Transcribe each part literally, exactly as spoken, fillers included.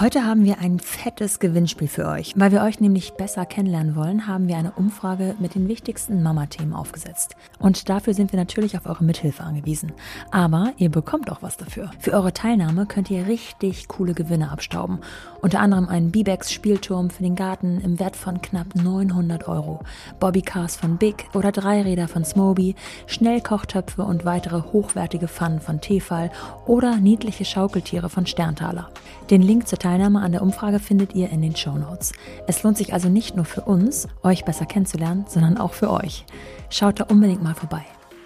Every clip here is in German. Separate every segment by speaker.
Speaker 1: Heute haben wir ein fettes Gewinnspiel für euch. Weil wir euch nämlich besser kennenlernen wollen, haben wir eine Umfrage mit den wichtigsten Mama-Themen aufgesetzt. Und dafür sind wir natürlich auf eure Mithilfe angewiesen. Aber ihr bekommt auch was dafür. Für eure Teilnahme könnt ihr richtig coole Gewinne abstauben. Unter anderem einen B-Bex-Spielturm für den Garten im Wert von knapp neunhundert Euro, Bobbycars von Big oder Dreiräder von Smoby, Schnellkochtöpfe und weitere hochwertige Pfannen von Tefal oder niedliche Schaukeltiere von Sterntaler. Den Link zur Teilnahme an der Umfrage findet ihr in den Shownotes. Es lohnt sich also nicht nur für uns, euch besser kennenzulernen, sondern auch für euch. Schaut da unbedingt mal vorbei.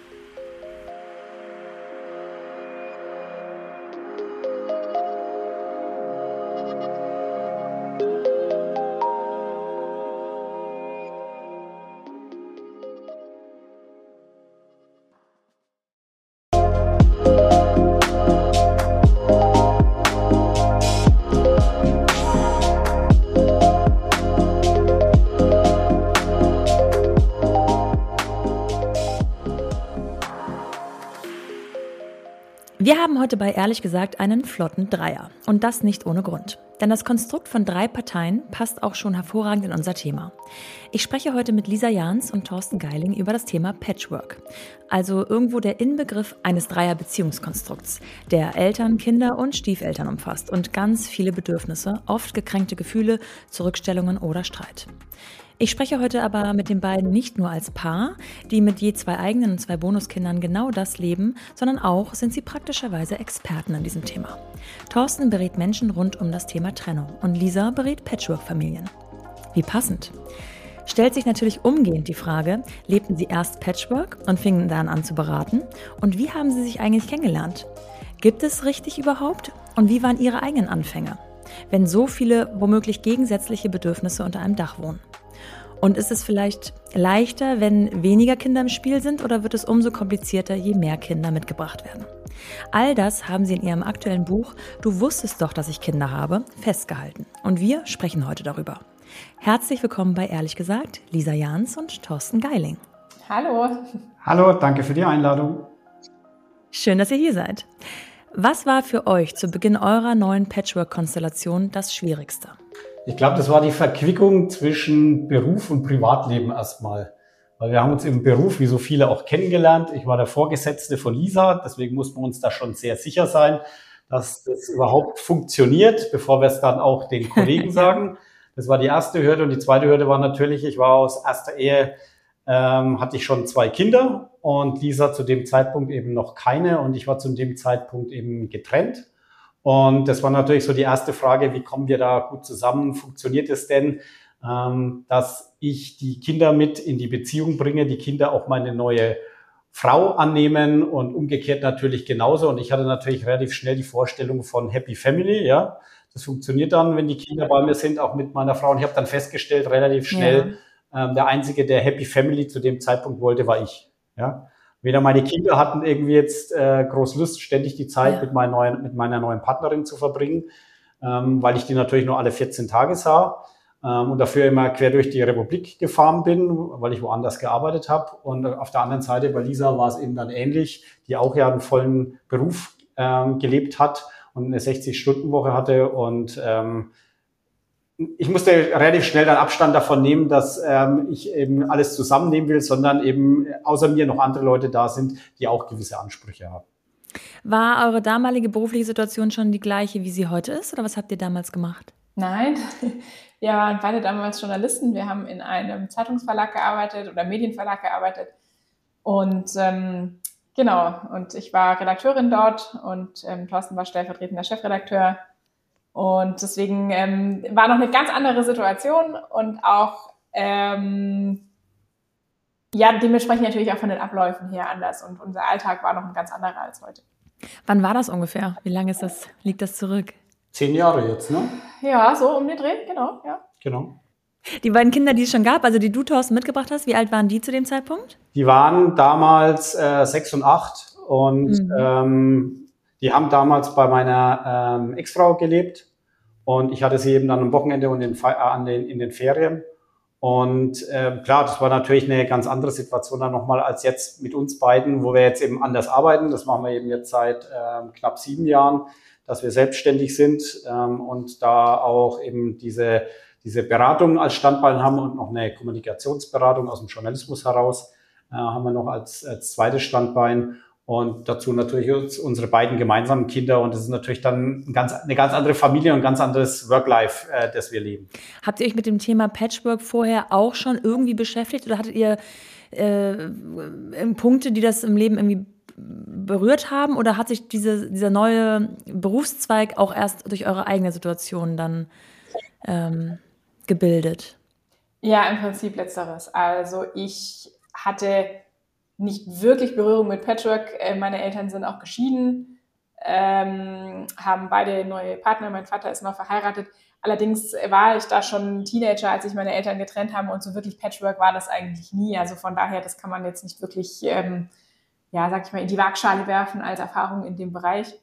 Speaker 1: Wir haben heute bei Ehrlich gesagt einen flotten Dreier. Und das nicht ohne Grund. Denn das Konstrukt von drei Parteien passt auch schon hervorragend in unser Thema. Ich spreche heute mit Lisa Jahns und Thorsten Geiling über das Thema Patchwork. Also irgendwo der Inbegriff eines Dreier-Beziehungskonstrukts, der Eltern, Kinder und Stiefeltern umfasst und ganz viele Bedürfnisse, oft gekränkte Gefühle, Zurückstellungen oder Streit. Ich spreche heute aber mit den beiden nicht nur als Paar, die mit je zwei eigenen und zwei Bonuskindern genau das leben, sondern auch sind sie praktischerweise Experten in diesem Thema. Thorsten berät Menschen rund um das Thema Trennung und Lisa berät Patchwork-Familien. Wie passend. Stellt sich natürlich umgehend die Frage, lebten sie erst Patchwork und fingen dann an zu beraten? Und wie haben sie sich eigentlich kennengelernt? Gibt es richtig überhaupt? Und wie waren ihre eigenen Anfänge, wenn so viele womöglich gegensätzliche Bedürfnisse unter einem Dach wohnen? Und ist es vielleicht leichter, wenn weniger Kinder im Spiel sind, oder wird es umso komplizierter, je mehr Kinder mitgebracht werden? All das haben sie in ihrem aktuellen Buch »Du wusstest doch, dass ich Kinder habe« festgehalten. Und wir sprechen heute darüber. Herzlich willkommen bei Ehrlich gesagt, Lisa Jahns und Thorsten Geiling.
Speaker 2: Hallo.
Speaker 3: Hallo, danke für die Einladung.
Speaker 1: Schön, dass ihr hier seid. Was war für euch zu Beginn eurer neuen Patchwork-Konstellation das Schwierigste?
Speaker 3: Ich glaube, das war die Verquickung zwischen Beruf und Privatleben erstmal. Weil wir haben uns im Beruf, wie so viele, auch kennengelernt. Ich war der Vorgesetzte von Lisa, deswegen mussten wir uns da schon sehr sicher sein, dass das überhaupt funktioniert, bevor wir es dann auch den Kollegen sagen. Das war die erste Hürde. Und die zweite Hürde war natürlich, ich war aus erster Ehe, ähm, hatte ich schon zwei Kinder und Lisa zu dem Zeitpunkt eben noch keine. Und ich war zu dem Zeitpunkt eben getrennt. Und das war natürlich so die erste Frage, wie kommen wir da gut zusammen? Funktioniert es denn, ähm, dass ich die Kinder mit in die Beziehung bringe, die Kinder auch meine neue Frau annehmen und umgekehrt natürlich genauso. Und ich hatte natürlich relativ schnell die Vorstellung von Happy Family, ja. Das funktioniert dann, wenn die Kinder bei mir sind, auch mit meiner Frau. Und ich habe dann festgestellt, relativ schnell, ja. ähm, der Einzige, der Happy Family zu dem Zeitpunkt wollte, war ich, ja. Weder meine Kinder hatten irgendwie jetzt äh, groß Lust, ständig die Zeit ja. mit, meiner neuen, mit meiner neuen Partnerin zu verbringen, ähm, weil ich die natürlich nur alle vierzehn Tage sah ähm, und dafür immer quer durch die Republik gefahren bin, weil ich woanders gearbeitet habe. Und auf der anderen Seite bei Lisa war es eben dann ähnlich, die auch ja einen vollen Beruf ähm, gelebt hat und eine sechzig-Stunden-Woche hatte. Und ähm, ich musste relativ schnell dann Abstand davon nehmen, dass ähm, ich eben alles zusammennehmen will, sondern eben außer mir noch andere Leute da sind, die auch gewisse Ansprüche haben.
Speaker 1: War eure damalige berufliche Situation schon die gleiche, wie sie heute ist? Oder was habt ihr damals gemacht?
Speaker 2: Nein, wir waren beide damals Journalisten. Wir haben in einem Zeitungsverlag gearbeitet oder Medienverlag gearbeitet. Und ähm, genau, und ich war Redakteurin dort und ähm, Thorsten war stellvertretender Chefredakteur. Und deswegen ähm, war noch eine ganz andere Situation und auch ähm, ja dementsprechend natürlich auch von den Abläufen her anders. Und unser Alltag war noch ein ganz anderer als heute.
Speaker 1: Wann war das ungefähr? Wie lange ist das, liegt das zurück?
Speaker 3: Zehn Jahre jetzt, ne?
Speaker 2: Ja, so um den Dreh, genau, ja.
Speaker 3: Genau.
Speaker 1: Die beiden Kinder, die es schon gab, also die du, Thorsten, mitgebracht hast, wie alt waren die zu dem Zeitpunkt?
Speaker 3: Die waren damals äh, sechs und acht und mhm. ähm, die haben damals bei meiner ähm, Ex-Frau gelebt und ich hatte sie eben dann am Wochenende und in, äh, an den, in den Ferien. Und äh, klar, das war natürlich eine ganz andere Situation dann nochmal als jetzt mit uns beiden, wo wir jetzt eben anders arbeiten. Das machen wir eben jetzt seit äh, knapp sieben Jahren. dass wir selbstständig sind ähm, und da auch eben diese, diese Beratung als Standbein haben und noch eine Kommunikationsberatung aus dem Journalismus heraus äh, haben wir noch als, als zweites Standbein. Und dazu natürlich unsere beiden gemeinsamen Kinder. Und das ist natürlich dann ein ganz, eine ganz andere Familie und ein ganz anderes Work-Life, äh, das wir leben.
Speaker 1: Habt ihr euch mit dem Thema Patchwork vorher auch schon irgendwie beschäftigt? Oder hattet ihr äh, Punkte, die das im Leben irgendwie berührt haben? Oder hat sich diese, dieser neue Berufszweig auch erst durch eure eigene Situation dann ähm, gebildet?
Speaker 2: Ja, im Prinzip letzteres. Also ich hatte nicht wirklich Berührung mit Patchwork. Meine Eltern sind auch geschieden, ähm, haben beide neue Partner. Mein Vater ist noch verheiratet. Allerdings war ich da schon Teenager, als sich meine Eltern getrennt haben, und so wirklich Patchwork war das eigentlich nie. Also von daher, das kann man jetzt nicht wirklich, ähm, ja, sag ich mal, in die Waagschale werfen als Erfahrung in dem Bereich.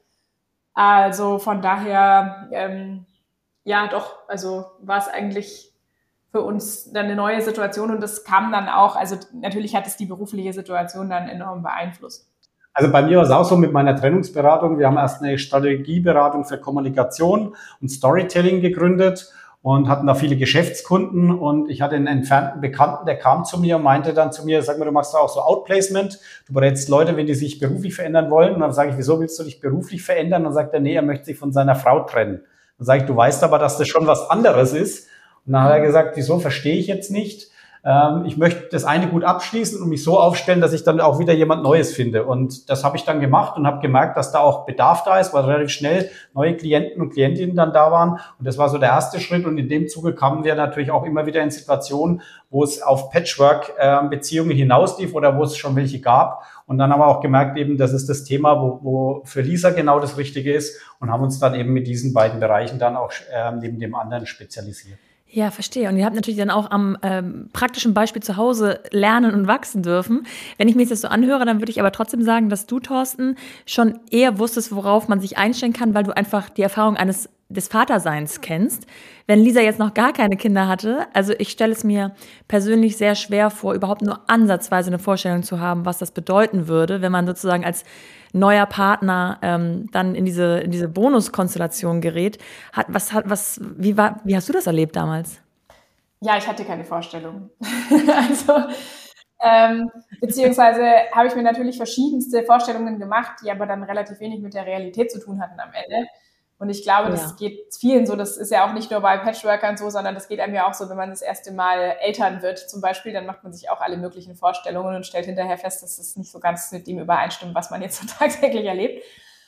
Speaker 2: Also von daher, ähm, ja doch, also war es eigentlich für uns dann eine neue Situation, und das kam dann auch, also natürlich hat es die berufliche Situation dann enorm beeinflusst.
Speaker 3: Also bei mir war es auch so mit meiner Trennungsberatung. Wir haben erst eine Strategieberatung für Kommunikation und Storytelling gegründet und hatten da viele Geschäftskunden, und ich hatte einen entfernten Bekannten, der kam zu mir und meinte dann zu mir, sag mal, du machst da auch so Outplacement, du berätst Leute, wenn die sich beruflich verändern wollen. Und dann sage ich, wieso willst du dich beruflich verändern? Und dann sagt er, nee, er möchte sich von seiner Frau trennen. Dann sage ich, du weißt aber, dass das schon was anderes ist. Und dann hat er gesagt, wieso, verstehe ich jetzt nicht. Ähm, ich möchte das eine gut abschließen und mich so aufstellen, dass ich dann auch wieder jemand Neues finde. Und das habe ich dann gemacht und habe gemerkt, dass da auch Bedarf da ist, weil relativ schnell neue Klienten und Klientinnen dann da waren. Und das war so der erste Schritt. Und in dem Zuge kamen wir natürlich auch immer wieder in Situationen, wo es auf Patchwork-Beziehungen äh, hinauslief oder wo es schon welche gab. Und dann haben wir auch gemerkt, eben, das ist das Thema, wo, wo für Lisa genau das Richtige ist, und haben uns dann eben mit diesen beiden Bereichen dann auch äh, neben dem anderen spezialisiert.
Speaker 1: Ja, verstehe. Und ihr habt natürlich dann auch am ähm, praktischen Beispiel zu Hause lernen und wachsen dürfen. Wenn ich mir das so anhöre, dann würde ich aber trotzdem sagen, dass du, Thorsten, schon eher wusstest, worauf man sich einstellen kann, weil du einfach die Erfahrung eines des Vaterseins kennst. Wenn Lisa jetzt noch gar keine Kinder hatte, also ich stelle es mir persönlich sehr schwer vor, überhaupt nur ansatzweise eine Vorstellung zu haben, was das bedeuten würde, wenn man sozusagen als neuer Partner ähm, dann in diese in diese Bonuskonstellation gerät. Hat was hat was wie war wie hast du das erlebt damals?
Speaker 2: Ja, ich hatte keine Vorstellung. also ähm, beziehungsweise habe ich mir natürlich verschiedenste Vorstellungen gemacht, die aber dann relativ wenig mit der Realität zu tun hatten am Ende. Und ich glaube, ja. das geht vielen so. Das ist ja auch nicht nur bei Patchworkern so, sondern das geht einem ja auch so, wenn man das erste Mal Eltern wird zum Beispiel, dann macht man sich auch alle möglichen Vorstellungen und stellt hinterher fest, dass das nicht so ganz mit dem übereinstimmt, was man jetzt so tagtäglich erlebt.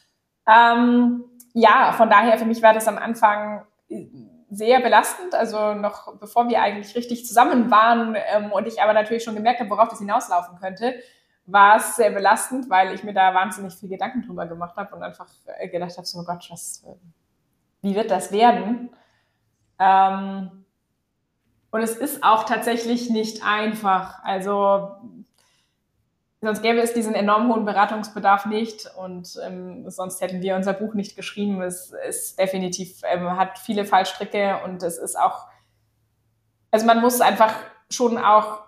Speaker 2: Ähm, ja, von daher, für mich war das am Anfang sehr belastend, also noch bevor wir eigentlich richtig zusammen waren ähm, und ich aber natürlich schon gemerkt habe, worauf das hinauslaufen könnte, war es sehr belastend, weil ich mir da wahnsinnig viel Gedanken drüber gemacht habe und einfach gedacht habe, so, oh Gott, was, wie wird das werden? Ähm, und es ist auch tatsächlich nicht einfach. Also sonst gäbe es diesen enorm hohen Beratungsbedarf nicht, und ähm, sonst hätten wir unser Buch nicht geschrieben. Es ist definitiv, ähm, hat viele Fallstricke, und es ist auch, also man muss einfach schon auch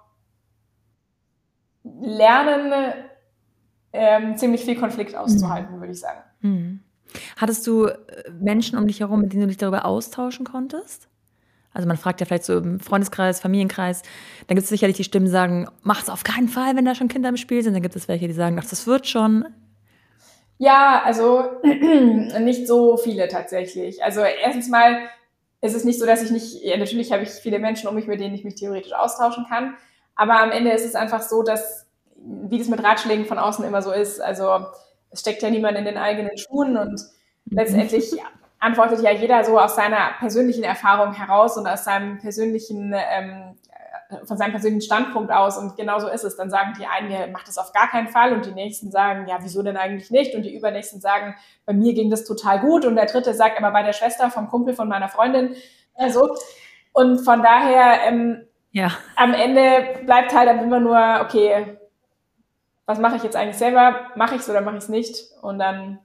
Speaker 2: lernen, ähm, ziemlich viel Konflikt auszuhalten, mhm. würde ich sagen.
Speaker 1: Mhm. Hattest du Menschen um dich herum, mit denen du dich darüber austauschen konntest? Also man fragt ja vielleicht so im Freundeskreis, Familienkreis, dann gibt es sicherlich die Stimmen, die sagen, mach es auf keinen Fall, wenn da schon Kinder im Spiel sind. Dann gibt es welche, die sagen, ach, das wird schon.
Speaker 2: Ja, also nicht so viele tatsächlich. Also erstens mal ist es nicht so, dass ich nicht, ja, natürlich habe ich viele Menschen um mich, mit denen ich mich theoretisch austauschen kann. Aber am Ende ist es einfach so, dass, wie das mit Ratschlägen von außen immer so ist, also es steckt ja niemand in den eigenen Schuhen, und letztendlich antwortet ja jeder so aus seiner persönlichen Erfahrung heraus und aus seinem persönlichen, ähm, von seinem persönlichen Standpunkt aus, und genau so ist es. Dann sagen die einen, ja, macht das auf gar keinen Fall, und die nächsten sagen, ja, wieso denn eigentlich nicht? Und die übernächsten sagen, bei mir ging das total gut, und der dritte sagt, aber bei der Schwester vom Kumpel von meiner Freundin, also, und von daher, ähm, ja. Am Ende bleibt halt dann immer nur, okay, was mache ich jetzt eigentlich selber? Mache ich es oder mache ich es nicht? Und dann,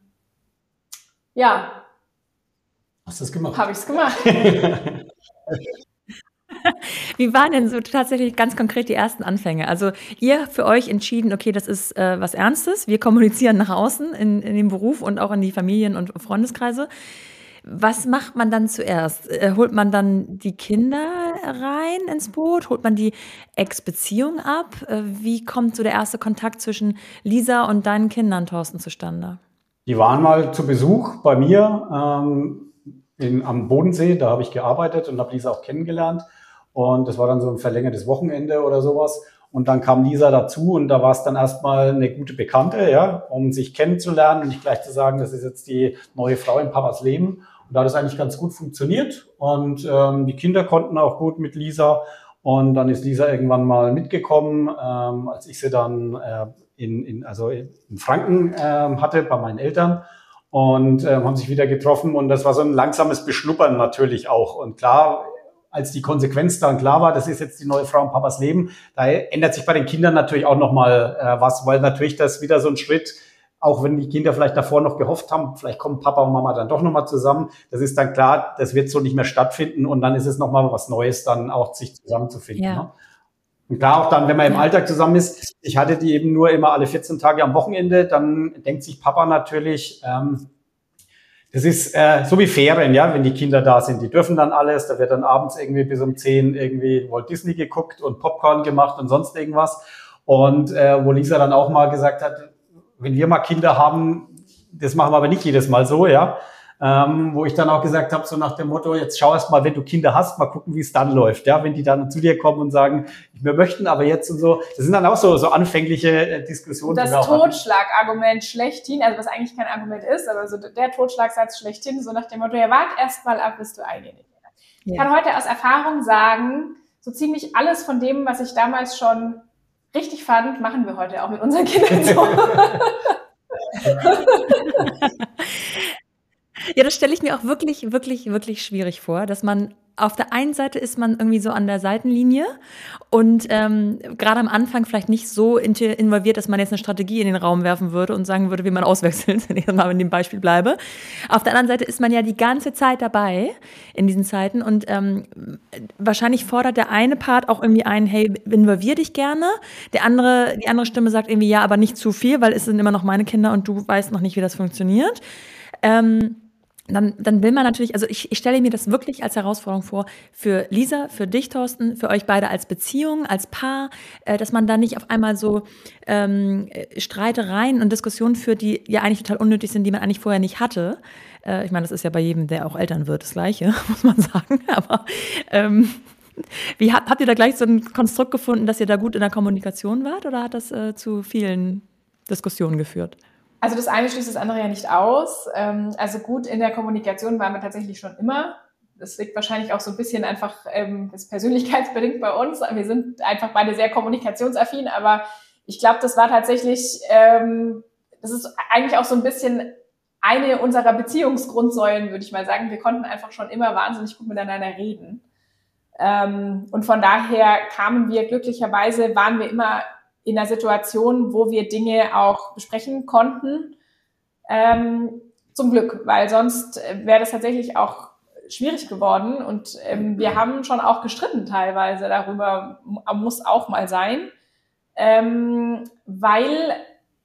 Speaker 2: ja.
Speaker 3: Hast du es gemacht?
Speaker 2: Habe ich es gemacht.
Speaker 1: Wie waren denn so tatsächlich ganz konkret die ersten Anfänge? Also ihr für euch entschieden, okay, das ist äh, was Ernstes. Wir kommunizieren nach außen in, in dem Beruf und auch in die Familien- und Freundeskreise. Was macht man dann zuerst? Äh, holt man dann die Kinder rein ins Boot? Holt man die Ex-Beziehung ab? Äh, wie kommt so der erste Kontakt zwischen Lisa und deinen Kindern, Thorsten, zustande?
Speaker 3: Die waren mal zu Besuch bei mir ähm, in, am Bodensee. Da habe ich gearbeitet und habe Lisa auch kennengelernt. Und das war dann so ein verlängertes Wochenende oder sowas. Und dann kam Lisa dazu und da war es dann erstmal eine gute Bekannte, ja, um sich kennenzulernen und nicht gleich zu sagen, das ist jetzt die neue Frau in Papas Leben. Und da hat es eigentlich ganz gut funktioniert und ähm, die Kinder konnten auch gut mit Lisa. Und dann ist Lisa irgendwann mal mitgekommen, ähm, als ich sie dann äh, in, in, also in Franken ähm, hatte bei meinen Eltern und ähm, haben sich wieder getroffen. Und das war so ein langsames Beschnuppern natürlich auch. Und klar, als die Konsequenz dann klar war, das ist jetzt die neue Frau in Papas Leben, da ändert sich bei den Kindern natürlich auch nochmal äh, was, weil natürlich das wieder so ein Schritt, auch wenn die Kinder vielleicht davor noch gehofft haben, vielleicht kommen Papa und Mama dann doch nochmal zusammen, das ist dann klar, das wird so nicht mehr stattfinden und dann ist es nochmal was Neues, dann auch sich zusammenzufinden.
Speaker 1: Ja.
Speaker 3: Ne? Und klar, auch dann, wenn man im
Speaker 1: Ja.
Speaker 3: Alltag zusammen ist, ich hatte die eben nur immer alle vierzehn Tage am Wochenende, dann denkt sich Papa natürlich, ähm, das ist äh, so wie Ferien, ja, wenn die Kinder da sind. Die dürfen dann alles. Da wird dann abends irgendwie bis um zehn irgendwie Walt Disney geguckt und Popcorn gemacht und sonst irgendwas. Und äh, wo Lisa dann auch mal gesagt hat, wenn wir mal Kinder haben, das machen wir aber nicht jedes Mal so, ja. Ähm, wo ich dann auch gesagt habe, so nach dem Motto, jetzt schau erst mal, wenn du Kinder hast, mal gucken, wie es dann läuft. Ja, wenn die dann zu dir kommen und sagen, wir möchten aber jetzt und so. Das sind dann auch so, so anfängliche äh, Diskussionen.
Speaker 2: Das
Speaker 3: die wir auch hatten.
Speaker 2: Totschlagargument schlechthin, also was eigentlich kein Argument ist, aber so der Totschlagsatz schlechthin, so nach dem Motto, ja, wart erst mal ab, bis du eingenäht hast. Ich kann heute aus Erfahrung sagen, so ziemlich alles von dem, was ich damals schon richtig fand, machen wir heute auch mit unseren Kindern so.
Speaker 1: Ja, das stelle ich mir auch wirklich, wirklich, wirklich schwierig vor, dass man auf der einen Seite ist man irgendwie so an der Seitenlinie und ähm, gerade am Anfang vielleicht nicht so involviert, dass man jetzt eine Strategie in den Raum werfen würde und sagen würde, wie man auswechselt, wenn ich mal in dem Beispiel bleibe. Auf der anderen Seite ist man ja die ganze Zeit dabei in diesen Zeiten und ähm, wahrscheinlich fordert der eine Part auch irgendwie ein, hey, involvier dich gerne. Der andere, die andere Stimme sagt irgendwie, ja, aber nicht zu viel, weil es sind immer noch meine Kinder und du weißt noch nicht, wie das funktioniert. Ähm, Dann, dann will man natürlich, also ich, ich stelle mir das wirklich als Herausforderung vor, für Lisa, für dich, Thorsten, für euch beide als Beziehung, als Paar, äh, dass man da nicht auf einmal so ähm, Streitereien und Diskussionen führt, die ja eigentlich total unnötig sind, die man eigentlich vorher nicht hatte. Äh, ich meine, das ist ja bei jedem, der auch Eltern wird, das Gleiche, muss man sagen. Aber ähm, wie habt, habt ihr da gleich so ein Konstrukt gefunden, dass ihr da gut in der Kommunikation wart oder hat das äh, zu vielen Diskussionen geführt?
Speaker 2: Also das eine schließt das andere ja nicht aus. Also gut in der Kommunikation waren wir tatsächlich schon immer. Das liegt wahrscheinlich auch so ein bisschen einfach, das ist persönlichkeitsbedingt bei uns. Wir sind einfach beide sehr kommunikationsaffin, aber ich glaube, das war tatsächlich, das ist eigentlich auch so ein bisschen eine unserer Beziehungsgrundsäulen, würde ich mal sagen. Wir konnten einfach schon immer wahnsinnig gut miteinander reden. Und von daher kamen wir glücklicherweise, waren wir immer in einer Situation, wo wir Dinge auch besprechen konnten, ähm, zum Glück, weil sonst wäre das tatsächlich auch schwierig geworden und ähm, wir haben schon auch gestritten teilweise darüber, muss auch mal sein, ähm, weil,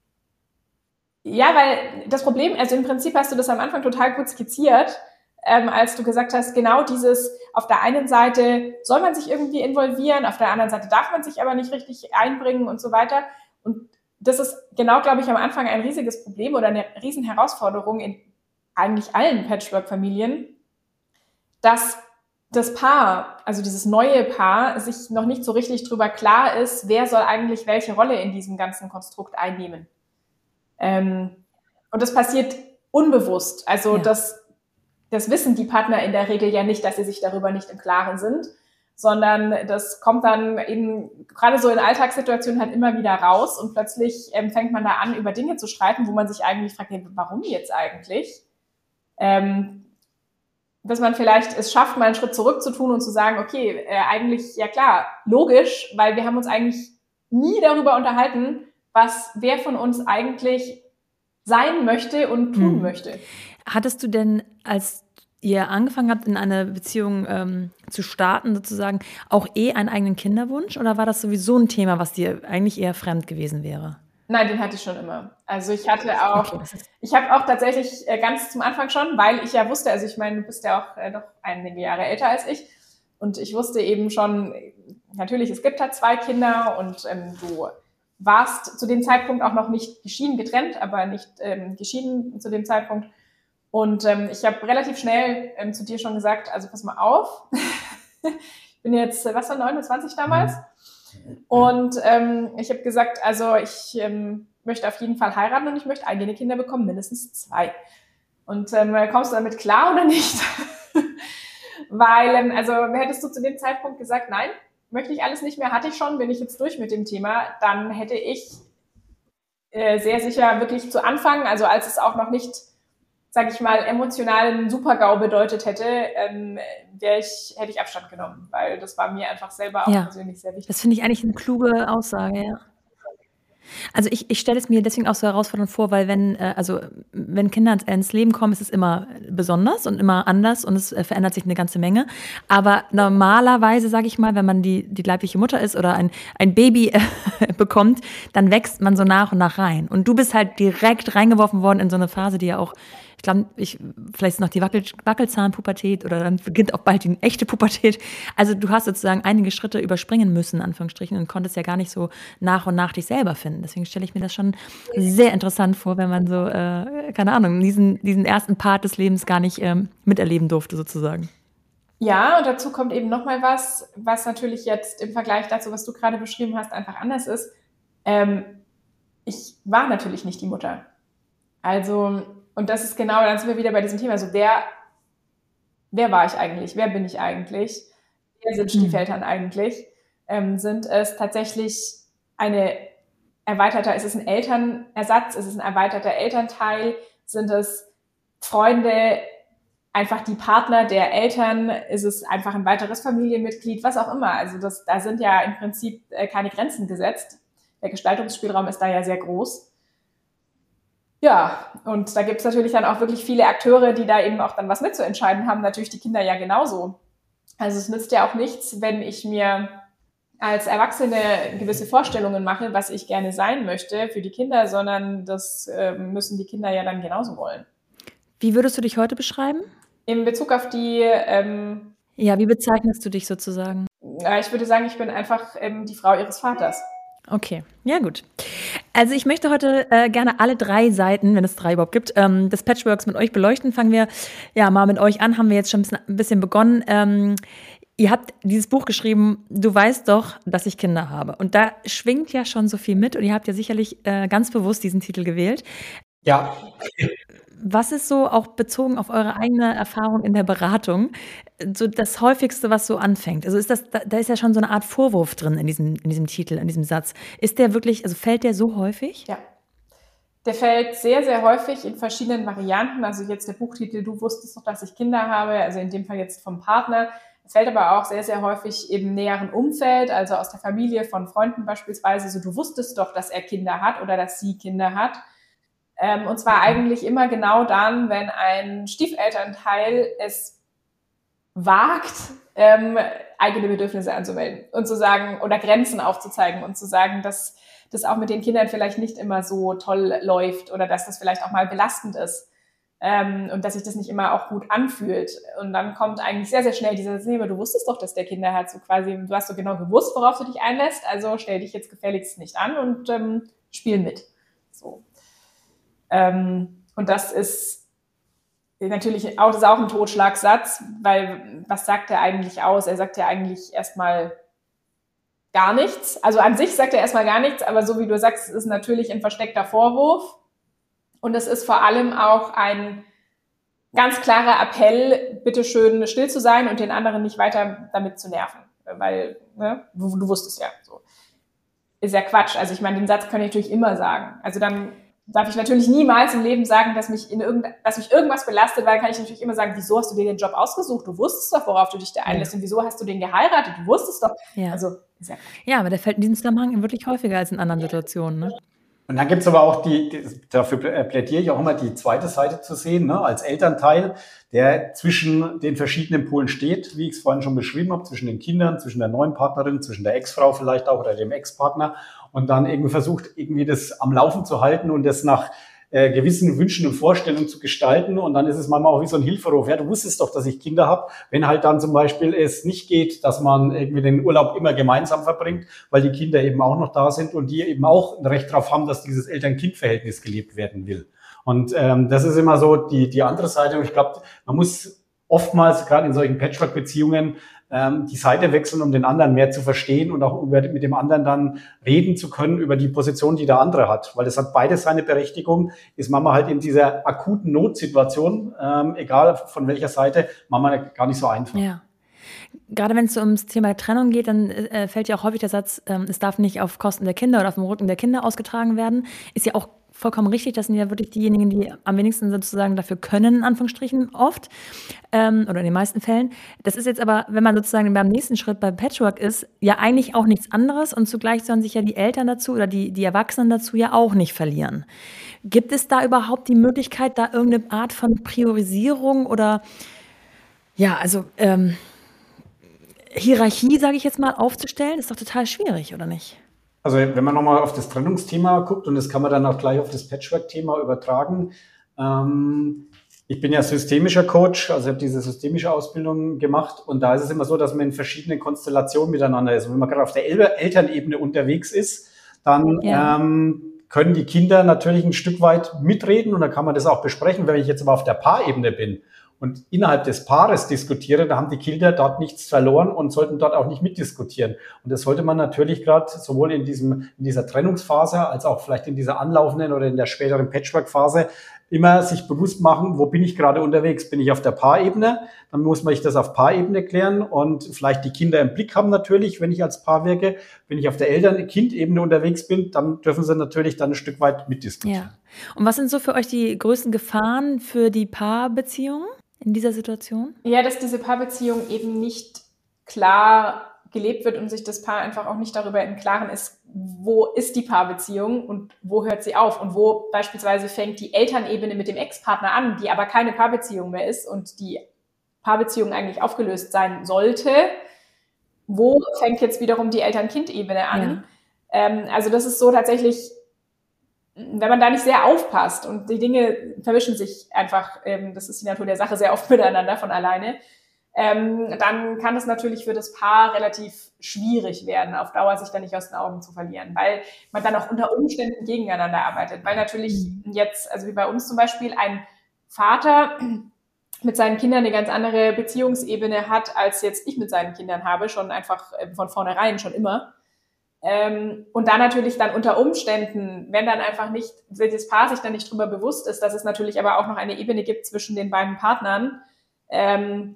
Speaker 2: ja, weil das Problem, also im Prinzip hast du das am Anfang total gut skizziert, Ähm, als du gesagt hast, genau dieses, auf der einen Seite soll man sich irgendwie involvieren, auf der anderen Seite darf man sich aber nicht richtig einbringen und so weiter. Und das ist genau, glaube ich, am Anfang ein riesiges Problem oder eine riesen Herausforderung in eigentlich allen Patchwork-Familien, dass das Paar, also dieses neue Paar, sich noch nicht so richtig drüber klar ist, wer soll eigentlich welche Rolle in diesem ganzen Konstrukt einnehmen. Ähm, und das passiert unbewusst. Also
Speaker 1: Ja.
Speaker 2: das Das wissen die Partner in der Regel ja nicht, dass sie sich darüber nicht im Klaren sind, sondern das kommt dann eben gerade so in Alltagssituationen halt immer wieder raus und plötzlich ähm, fängt man da an, über Dinge zu streiten, wo man sich eigentlich fragt, hey, warum jetzt eigentlich? Ähm, dass man vielleicht es schafft, mal einen Schritt zurück zu tun und zu sagen, okay, äh, eigentlich, ja klar, logisch, weil wir haben uns eigentlich nie darüber unterhalten, was wer von uns eigentlich sein möchte und tun
Speaker 1: Hm.
Speaker 2: möchte.
Speaker 1: Hattest du denn, als ihr angefangen habt, in eine Beziehung ähm, zu starten, sozusagen, auch eh einen eigenen Kinderwunsch? Oder war das sowieso ein Thema, was dir eigentlich eher fremd gewesen wäre?
Speaker 2: Nein, den hatte ich schon immer. Also ich hatte auch,
Speaker 1: Okay, das ist
Speaker 2: ich habe auch tatsächlich äh, ganz zum Anfang schon, weil ich ja wusste, also ich meine, du bist ja auch äh, doch einige Jahre älter als ich und ich wusste eben schon, natürlich, es gibt halt zwei Kinder und ähm, du warst zu dem Zeitpunkt auch noch nicht geschieden, getrennt, aber nicht ähm, geschieden zu dem Zeitpunkt. Und ähm, ich habe relativ schnell ähm, zu dir schon gesagt, also pass mal auf, ich bin jetzt, äh, was war neunundzwanzig damals? Und ähm, ich habe gesagt, also ich ähm, möchte auf jeden Fall heiraten und ich möchte eigene Kinder bekommen, mindestens zwei. Und ähm, kommst du damit klar oder nicht? Weil, ähm, also hättest du zu dem Zeitpunkt gesagt, nein, möchte ich alles nicht mehr, hatte ich schon, bin ich jetzt durch mit dem Thema, dann hätte ich äh, sehr sicher wirklich zu Anfang, also als es auch noch nicht, sage ich mal, emotionalen Super-GAU bedeutet hätte, ähm, der ich, hätte ich Abstand genommen, weil das war mir einfach selber auch
Speaker 1: Ja,
Speaker 2: persönlich sehr wichtig.
Speaker 1: das finde ich eigentlich eine kluge Aussage, ja. Also ich, ich stelle es mir deswegen auch so herausfordernd vor, weil wenn, äh, also wenn Kinder ins, ins Leben kommen, ist es immer besonders und immer anders und es äh, verändert sich eine ganze Menge. Aber normalerweise, sage ich mal, wenn man die, die leibliche Mutter ist oder ein, ein Baby äh, bekommt, dann wächst man so nach und nach rein. Und du bist halt direkt reingeworfen worden in so eine Phase, die ja auch, ich glaube, ich, vielleicht ist noch die Wackel, Wackelzahnpubertät oder dann beginnt auch bald die echte Pubertät. Also du hast sozusagen einige Schritte überspringen müssen, in Anführungsstrichen, und konntest ja gar nicht so nach und nach dich selber finden. Deswegen stelle ich mir das schon sehr interessant vor, wenn man so, äh, keine Ahnung, diesen, diesen ersten Part des Lebens gar nicht ähm, miterleben durfte, sozusagen.
Speaker 2: Ja, und dazu kommt eben nochmal was, was natürlich jetzt im Vergleich dazu, was du gerade beschrieben hast, einfach anders ist. Ähm, ich war natürlich nicht die Mutter. Also, und das ist genau, dann sind wir wieder bei diesem Thema, so wer, wer war ich eigentlich, wer bin ich eigentlich, wer sind Stiefeltern eigentlich, ähm, sind es tatsächlich eine erweiterter, ist es ein Elternersatz, ist es ein erweiterter Elternteil, sind es Freunde, einfach die Partner der Eltern, ist es einfach ein weiteres Familienmitglied, was auch immer. Also das, da sind ja im Prinzip äh, keine Grenzen gesetzt. Der Gestaltungsspielraum ist da ja sehr groß. Ja, und da gibt es natürlich dann auch wirklich viele Akteure, die da eben auch dann was mitzuentscheiden haben. Natürlich die Kinder ja genauso. Also es nützt ja auch nichts, wenn ich mir als Erwachsene gewisse Vorstellungen mache, was ich gerne sein möchte für die Kinder, sondern das äh, müssen die Kinder ja dann genauso wollen.
Speaker 1: Wie würdest du dich heute beschreiben?
Speaker 2: In Bezug auf die... Ähm,
Speaker 1: ja, wie bezeichnest du dich sozusagen?
Speaker 2: Ich würde sagen, ich bin einfach ähm, die Frau ihres Vaters.
Speaker 1: Okay, ja gut. Also ich möchte heute äh, gerne alle drei Seiten, wenn es drei überhaupt gibt, ähm, des Patchworks mit euch beleuchten. Fangen wir ja mal mit euch an, haben wir jetzt schon ein bisschen, ein bisschen begonnen. Ähm, ihr habt dieses Buch geschrieben, du weißt doch, dass ich Kinder habe. Und da schwingt ja schon so viel mit und ihr habt ja sicherlich äh, ganz bewusst diesen Titel gewählt.
Speaker 3: Ja.
Speaker 1: Was ist so auch bezogen auf eure eigene Erfahrung in der Beratung so das häufigste, was so anfängt? Also ist das, da, da ist ja schon so eine Art Vorwurf drin in diesem, in diesem Titel, in diesem Satz. Ist der wirklich, also fällt der so häufig?
Speaker 2: Ja, der fällt sehr, sehr häufig in verschiedenen Varianten. Also jetzt der Buchtitel, du wusstest doch, dass ich Kinder habe, also in dem Fall jetzt vom Partner. Es fällt aber auch sehr, sehr häufig im näheren Umfeld, also aus der Familie, von Freunden beispielsweise. So, du wusstest doch, dass er Kinder hat oder dass sie Kinder hat. Ähm, und zwar eigentlich immer genau dann, wenn ein Stiefelternteil es wagt, ähm, eigene Bedürfnisse anzumelden und zu sagen oder Grenzen aufzuzeigen und zu sagen, dass das auch mit den Kindern vielleicht nicht immer so toll läuft oder dass das vielleicht auch mal belastend ist ähm, und dass sich das nicht immer auch gut anfühlt. Und dann kommt eigentlich sehr, sehr schnell dieser Satz, du wusstest doch, dass der Kinder hat, so quasi, du hast so genau gewusst, worauf du dich einlässt, also stell dich jetzt gefälligst nicht an und ähm, spiel mit. So. Ähm, und das ist natürlich auch, das ist auch ein Totschlagssatz, weil was sagt er eigentlich aus? Er sagt ja eigentlich erstmal gar nichts. Also an sich sagt er erstmal gar nichts, aber so wie du sagst, es ist natürlich ein versteckter Vorwurf und es ist vor allem auch ein ganz klarer Appell, bitte schön still zu sein und den anderen nicht weiter damit zu nerven, weil ne, du, du wusstest ja so. Ist ja Quatsch. Also ich meine, den Satz kann ich natürlich immer sagen. Also dann darf ich natürlich niemals im Leben sagen, dass mich, in irgend, dass mich irgendwas belastet, weil dann kann ich natürlich immer sagen, wieso hast du dir den Job ausgesucht? Du wusstest doch, worauf du dich da einlässt. Ja. Und wieso hast du den geheiratet? Du wusstest doch.
Speaker 1: Ja,
Speaker 2: also,
Speaker 1: ja, aber der fällt in diesem Zusammenhang wirklich häufiger als in anderen Situationen. Ne?
Speaker 3: Und dann gibt's aber auch die, die, dafür plädiere ich auch immer, die zweite Seite zu sehen, ne, als Elternteil, der zwischen den verschiedenen Polen steht, wie ich es vorhin schon beschrieben habe, zwischen den Kindern, zwischen der neuen Partnerin, zwischen der Ex-Frau vielleicht auch oder dem Ex-Partner und dann irgendwie versucht, irgendwie das am Laufen zu halten und das nach äh, gewissen Wünschen und Vorstellungen zu gestalten. Und dann ist es manchmal auch wie so ein Hilferuf. Ja, du wusstest doch, dass ich Kinder habe. Wenn halt dann zum Beispiel es nicht geht, dass man irgendwie den Urlaub immer gemeinsam verbringt, weil die Kinder eben auch noch da sind und die eben auch ein Recht darauf haben, dass dieses Eltern-Kind-Verhältnis gelebt werden will. Und ähm, das ist immer so die die andere Seite. Und ich glaube, man muss oftmals, gerade in solchen Patchwork-Beziehungen, ähm, die Seite wechseln, um den anderen mehr zu verstehen und auch über, mit dem anderen dann reden zu können über die Position, die der andere hat. Weil das hat beides seine Berechtigung. Ist Mama halt in dieser akuten Notsituation, ähm, egal von welcher Seite, Mama gar nicht so einfach.
Speaker 1: Ja. Gerade wenn es so ums Thema Trennung geht, dann äh, fällt ja auch häufig der Satz, ähm, es darf nicht auf Kosten der Kinder oder auf dem Rücken der Kinder ausgetragen werden. Ist ja auch vollkommen richtig. Das sind ja wirklich diejenigen, die am wenigsten sozusagen dafür können, in Anführungsstrichen oft, ähm, oder in den meisten Fällen. Das ist jetzt aber, wenn man sozusagen beim nächsten Schritt bei Patchwork ist, ja eigentlich auch nichts anderes und zugleich sollen sich ja die Eltern dazu oder die, die Erwachsenen dazu ja auch nicht verlieren. Gibt es da überhaupt die Möglichkeit, da irgendeine Art von Priorisierung oder, ja, also, ähm, Hierarchie, sage ich jetzt mal, aufzustellen? Ist doch total schwierig, oder nicht?
Speaker 3: Also wenn man nochmal auf das Trennungsthema guckt, und das kann man dann auch gleich auf das Patchwork-Thema übertragen. Ähm, ich bin ja systemischer Coach, also ich habe diese systemische Ausbildung gemacht und da ist es immer so, dass man in verschiedenen Konstellationen miteinander ist. Und wenn man gerade auf der El- Elternebene unterwegs ist, dann ja. ähm, können die Kinder natürlich ein Stück weit mitreden und dann kann man das auch besprechen. Wenn ich jetzt aber auf der Paarebene bin und innerhalb des Paares diskutiere, da haben die Kinder dort nichts verloren und sollten dort auch nicht mitdiskutieren. Und das sollte man natürlich gerade sowohl in diesem in dieser Trennungsphase als auch vielleicht in dieser anlaufenden oder in der späteren Patchwork-Phase immer sich bewusst machen, wo bin ich gerade unterwegs? Bin ich auf der Paarebene? Dann muss man sich das auf Paarebene klären und vielleicht die Kinder im Blick haben natürlich, wenn ich als Paar wirke. Wenn ich auf der Eltern-Kind-Ebene unterwegs bin, dann dürfen sie natürlich dann ein Stück weit mitdiskutieren.
Speaker 1: Ja. Und was sind so für euch die größten Gefahren für die Paarbeziehungen in dieser Situation?
Speaker 2: Ja, dass diese Paarbeziehung eben nicht klar gelebt wird und sich das Paar einfach auch nicht darüber im Klaren ist, wo ist die Paarbeziehung und wo hört sie auf und wo beispielsweise fängt die Elternebene mit dem Ex-Partner an, die aber keine Paarbeziehung mehr ist und die Paarbeziehung eigentlich aufgelöst sein sollte. Wo fängt jetzt wiederum die Eltern-Kind-Ebene an? Ja. Ähm, also das ist so tatsächlich, wenn man da nicht sehr aufpasst und die Dinge vermischen sich einfach, ähm, das ist die Natur der Sache, sehr oft miteinander von alleine, ähm, dann kann es natürlich für das Paar relativ schwierig werden, auf Dauer sich da nicht aus den Augen zu verlieren, weil man dann auch unter Umständen gegeneinander arbeitet, weil natürlich jetzt, also wie bei uns zum Beispiel, ein Vater mit seinen Kindern eine ganz andere Beziehungsebene hat, als jetzt ich mit seinen Kindern habe, schon einfach von vornherein, schon immer. Ähm, und da natürlich dann unter Umständen, wenn dann einfach nicht, wenn das Paar sich dann nicht drüber bewusst ist, dass es natürlich aber auch noch eine Ebene gibt zwischen den beiden Partnern, ähm,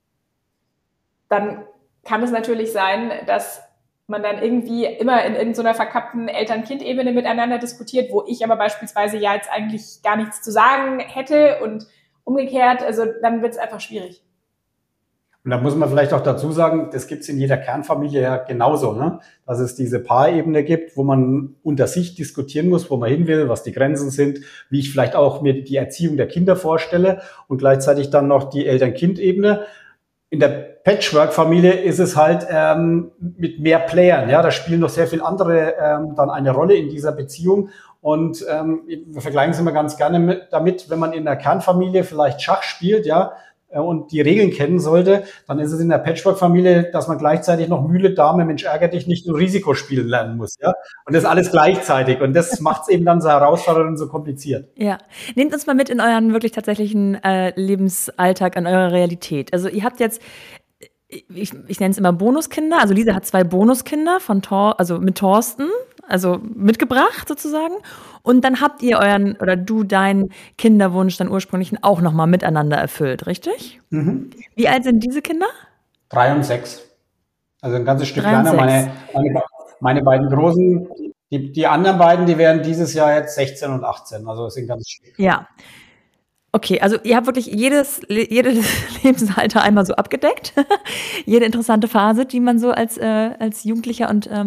Speaker 2: dann kann es natürlich sein, dass man dann irgendwie immer in irgendeiner verkappten Eltern-Kind-Ebene miteinander diskutiert, wo ich aber beispielsweise ja jetzt eigentlich gar nichts zu sagen hätte und umgekehrt, also dann wird es einfach schwierig.
Speaker 3: Und da muss man vielleicht auch dazu sagen, das gibt es in jeder Kernfamilie ja genauso, ne? Dass es diese Paarebene gibt, wo man unter sich diskutieren muss, wo man hin will, was die Grenzen sind, wie ich vielleicht auch mir die Erziehung der Kinder vorstelle und gleichzeitig dann noch die Eltern-Kind-Ebene. In der Patchwork-Familie ist es halt ähm, mit mehr Playern, ja, da spielen noch sehr viele andere ähm, dann eine Rolle in dieser Beziehung und ähm, wir vergleichen es immer ganz gerne mit, damit, wenn man in der Kernfamilie vielleicht Schach spielt, ja, und die Regeln kennen sollte, dann ist es in der Patchwork-Familie, dass man gleichzeitig noch Mühle, Dame, Mensch, ärger dich nicht, nur Risiko spielen lernen muss, ja. Und das alles gleichzeitig. Und das macht es eben dann so herausfordernd und so kompliziert.
Speaker 1: Ja. Nehmt uns mal mit in euren wirklich tatsächlichen äh, Lebensalltag, in eurer Realität. Also ihr habt jetzt, ich, ich nenne es immer Bonuskinder. Also Lisa hat zwei Bonuskinder von Tor, also mit Thorsten, also mitgebracht sozusagen. Und dann habt ihr euren, oder du deinen Kinderwunsch, dann ursprünglichen, auch nochmal miteinander erfüllt, richtig? Mhm. Wie alt sind diese Kinder?
Speaker 3: Drei und sechs. Also ein ganzes Stück kleiner. Meine, meine, meine beiden Großen, die, die anderen beiden, die werden dieses Jahr jetzt sechzehn und achtzehn. Also das sind ganz Stück.
Speaker 1: Ja. Okay, also ihr habt wirklich jedes, jedes Lebensalter einmal so abgedeckt. Jede interessante Phase, die man so als, äh, als Jugendlicher und ähm,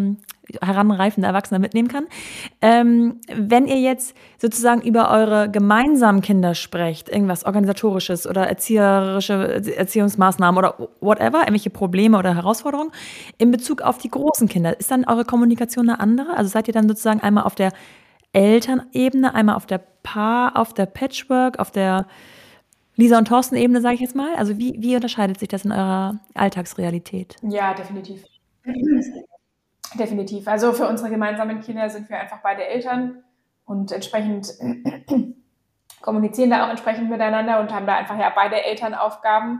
Speaker 1: heranreifender Erwachsener mitnehmen kann. Ähm, wenn ihr jetzt sozusagen über eure gemeinsamen Kinder sprecht, irgendwas Organisatorisches oder erzieherische Erziehungsmaßnahmen oder whatever, irgendwelche Probleme oder Herausforderungen, in Bezug auf die großen Kinder, ist dann eure Kommunikation eine andere? Also seid ihr dann sozusagen einmal auf der Elternebene, einmal auf der Paar, auf der Patchwork, auf der Lisa- und Thorsten-Ebene, sage ich jetzt mal? Also wie, wie unterscheidet sich das in eurer Alltagsrealität?
Speaker 2: Ja, definitiv. Definitiv. Also für unsere gemeinsamen Kinder sind wir einfach beide Eltern und entsprechend kommunizieren da auch entsprechend miteinander und haben da einfach ja beide Elternaufgaben.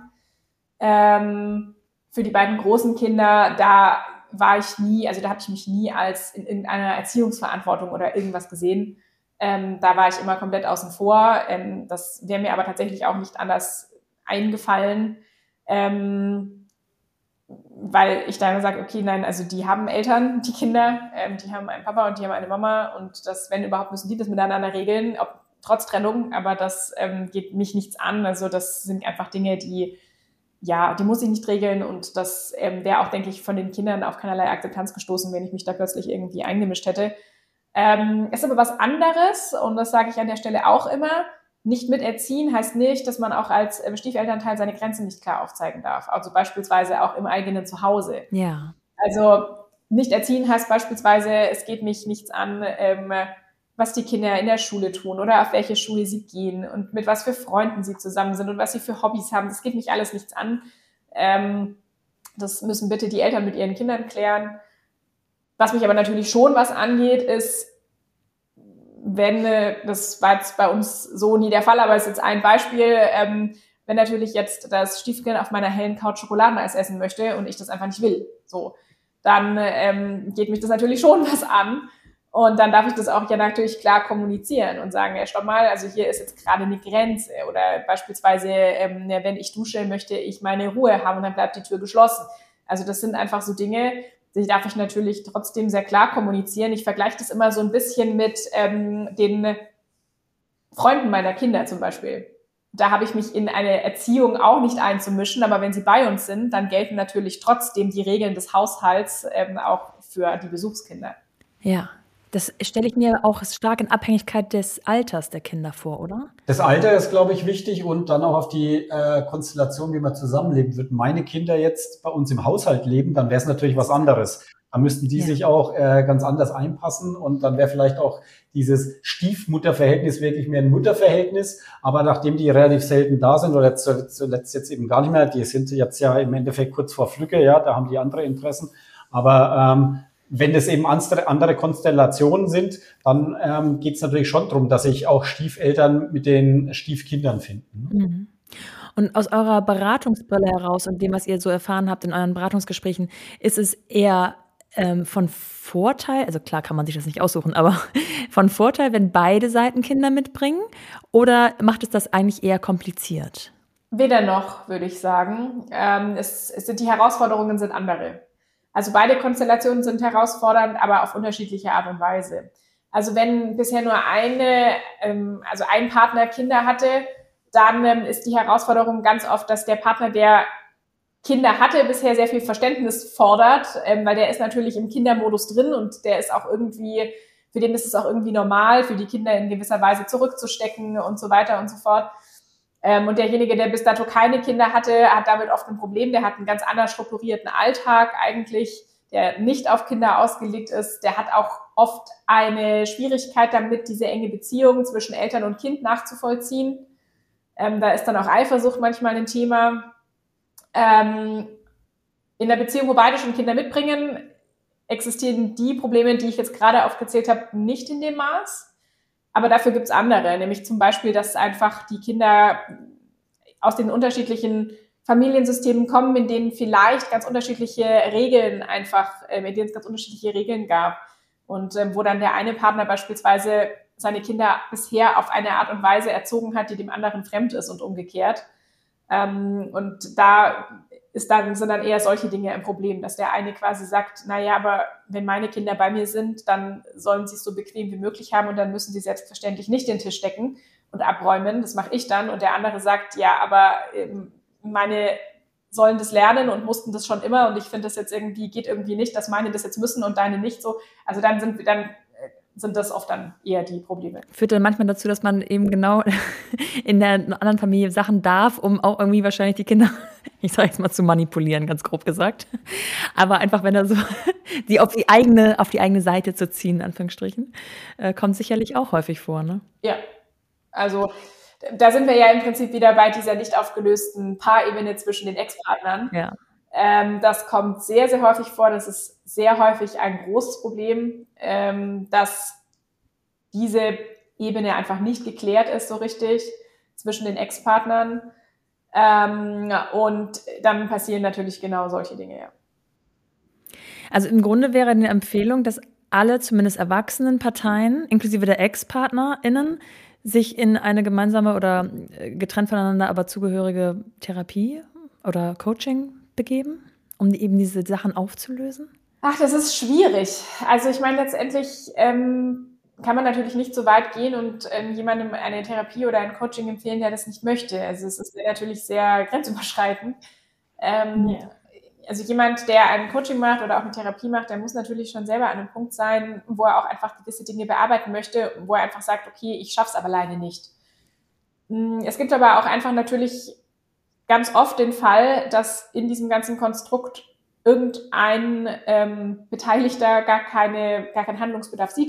Speaker 2: Ähm, für die beiden großen Kinder, da war ich nie, also da habe ich mich nie als in irgendeiner Erziehungsverantwortung oder irgendwas gesehen. Ähm, da war ich immer komplett außen vor. Ähm, das wäre mir aber tatsächlich auch nicht anders eingefallen. Ähm, weil ich dann sage, okay, nein, also die haben Eltern, die Kinder, ähm, die haben einen Papa und die haben eine Mama und das, wenn überhaupt, müssen die das miteinander regeln, ob, trotz Trennung, aber das ähm, geht mich nichts an. Also das sind einfach Dinge, die, ja, die muss ich nicht regeln und das ähm, wäre auch, denke ich, von den Kindern auf keinerlei Akzeptanz gestoßen, wenn ich mich da plötzlich irgendwie eingemischt hätte. Ähm, ist aber was anderes und das sage ich an der Stelle auch immer. Nicht miterziehen heißt nicht, dass man auch als Stiefelternteil seine Grenzen nicht klar aufzeigen darf. Also beispielsweise auch im eigenen Zuhause.
Speaker 1: Ja.
Speaker 2: Also nicht erziehen heißt beispielsweise, es geht mich nichts an, ähm, was die Kinder in der Schule tun oder auf welche Schule sie gehen und mit was für Freunden sie zusammen sind und was sie für Hobbys haben. Das geht mich alles nichts an. Ähm, das müssen bitte die Eltern mit ihren Kindern klären. Was mich aber natürlich schon was angeht, ist, wenn, das war jetzt bei uns so nie der Fall, aber es ist jetzt ein Beispiel, ähm, wenn natürlich jetzt das Stiefkind auf meiner hellen Couch Schokoladeneis essen möchte und ich das einfach nicht will, so, dann ähm, geht mich das natürlich schon was an und dann darf ich das auch ja natürlich klar kommunizieren und sagen, ja, stopp mal, also hier ist jetzt gerade eine Grenze oder beispielsweise, ähm, ja, wenn ich dusche, möchte ich meine Ruhe haben und dann bleibt die Tür geschlossen. Also das sind einfach so Dinge, die darf ich natürlich trotzdem sehr klar kommunizieren. Ich vergleiche das immer so ein bisschen mit ähm, den Freunden meiner Kinder zum Beispiel. Da habe ich mich in eine Erziehung auch nicht einzumischen, aber wenn sie bei uns sind, dann gelten natürlich trotzdem die Regeln des Haushalts ähm, auch für die Besuchskinder.
Speaker 1: Ja, das stelle ich mir auch stark in Abhängigkeit des Alters der Kinder vor, oder?
Speaker 3: Das Alter ist, glaube ich, wichtig und dann auch auf die äh, Konstellation, wie man zusammenleben wird. Meine Kinder jetzt bei uns im Haushalt leben, dann wäre es natürlich was anderes. Da müssten die ja. sich auch äh, ganz anders einpassen und dann wäre vielleicht auch dieses Stiefmutterverhältnis wirklich mehr ein Mutterverhältnis. Aber nachdem die relativ selten da sind oder zuletzt jetzt eben gar nicht mehr, die sind jetzt ja im Endeffekt kurz vor Flücke, ja, da haben die andere Interessen. Aber ähm, wenn das eben andere, andere Konstellationen sind, dann ähm, geht es natürlich schon darum, dass sich auch Stiefeltern mit den Stiefkindern finden.
Speaker 1: Mhm. Und aus eurer Beratungsbrille heraus und dem, was ihr so erfahren habt in euren Beratungsgesprächen, ist es eher ähm, von Vorteil, also klar kann man sich das nicht aussuchen, aber von Vorteil, wenn beide Seiten Kinder mitbringen, oder macht es das eigentlich eher kompliziert?
Speaker 2: Weder noch, würde ich sagen. Ähm, es, es sind, die Herausforderungen sind andere. Also beide Konstellationen sind herausfordernd, aber auf unterschiedliche Art und Weise. Also wenn bisher nur eine, ähm, also ein Partner Kinder hatte, dann ähm, ist die Herausforderung ganz oft, dass der Partner, der Kinder hatte, bisher sehr viel Verständnis fordert, ähm, weil der ist natürlich im Kindermodus drin und der ist auch irgendwie, für den ist es auch irgendwie normal, für die Kinder in gewisser Weise zurückzustecken und so weiter und so fort. Ähm, und derjenige, der bis dato keine Kinder hatte, hat damit oft ein Problem. Der hat einen ganz anders strukturierten Alltag eigentlich, der nicht auf Kinder ausgelegt ist. Der hat auch oft eine Schwierigkeit damit, diese enge Beziehung zwischen Eltern und Kind nachzuvollziehen. Ähm, da ist dann auch Eifersucht manchmal ein Thema. Ähm, in der Beziehung, wo beide schon Kinder mitbringen, existieren die Probleme, die ich jetzt gerade aufgezählt habe, nicht in dem Maß. Aber dafür gibt's andere, nämlich zum Beispiel, dass einfach die Kinder aus den unterschiedlichen Familiensystemen kommen, in denen vielleicht ganz unterschiedliche Regeln einfach, in denen es ganz unterschiedliche Regeln gab. Und ähm, wo dann der eine Partner beispielsweise seine Kinder bisher auf eine Art und Weise erzogen hat, die dem anderen fremd ist und umgekehrt. Ähm, und da ist dann, sind dann eher solche Dinge ein Problem, dass der eine quasi sagt, na ja, aber wenn meine Kinder bei mir sind, dann sollen sie es so bequem wie möglich haben und dann müssen sie selbstverständlich nicht den Tisch decken und abräumen. Das mache ich dann. Und der andere sagt, ja, aber ähm, meine sollen das lernen und mussten das schon immer und ich finde das jetzt irgendwie, geht irgendwie nicht, dass meine das jetzt müssen und deine nicht so. Also dann sind wir dann sind das oft dann eher die Probleme.
Speaker 1: Führt dann manchmal dazu, dass man eben genau in der anderen Familie Sachen darf, um auch irgendwie wahrscheinlich die Kinder, ich sage jetzt mal, zu manipulieren, ganz grob gesagt. Aber einfach, wenn er so die auf die eigene, auf die eigene Seite zu ziehen, in Anführungsstrichen, äh, kommt sicherlich auch häufig vor, ne?
Speaker 2: Ja, also da sind wir ja im Prinzip wieder bei dieser nicht aufgelösten Paarebene zwischen den Ex-Partnern.
Speaker 1: Ja.
Speaker 2: Ähm, das kommt sehr, sehr häufig vor. Das ist sehr häufig ein großes Problem, ähm, dass diese Ebene einfach nicht geklärt ist so richtig zwischen den Ex-Partnern. Ähm, und dann passieren natürlich genau solche Dinge, ja.
Speaker 1: Also im Grunde wäre eine Empfehlung, dass alle, zumindest erwachsenen Parteien, inklusive der ExpartnerInnen, sich in eine gemeinsame oder getrennt voneinander, aber zugehörige Therapie oder Coaching begeben, um eben diese Sachen aufzulösen?
Speaker 2: Ach, das ist schwierig. Also ich meine, letztendlich ähm, kann man natürlich nicht so weit gehen und ähm, jemandem eine Therapie oder ein Coaching empfehlen, der das nicht möchte. Also es ist natürlich sehr grenzüberschreitend. Ähm, ja. Also jemand, der ein Coaching macht oder auch eine Therapie macht, der muss natürlich schon selber an einem Punkt sein, wo er auch einfach gewisse Dinge bearbeiten möchte, wo er einfach sagt, okay, ich schaff's aber alleine nicht. Es gibt aber auch einfach natürlich ganz oft den Fall, dass in diesem ganzen Konstrukt irgendein ähm, Beteiligter gar, keine, gar keinen Handlungsbedarf sieht,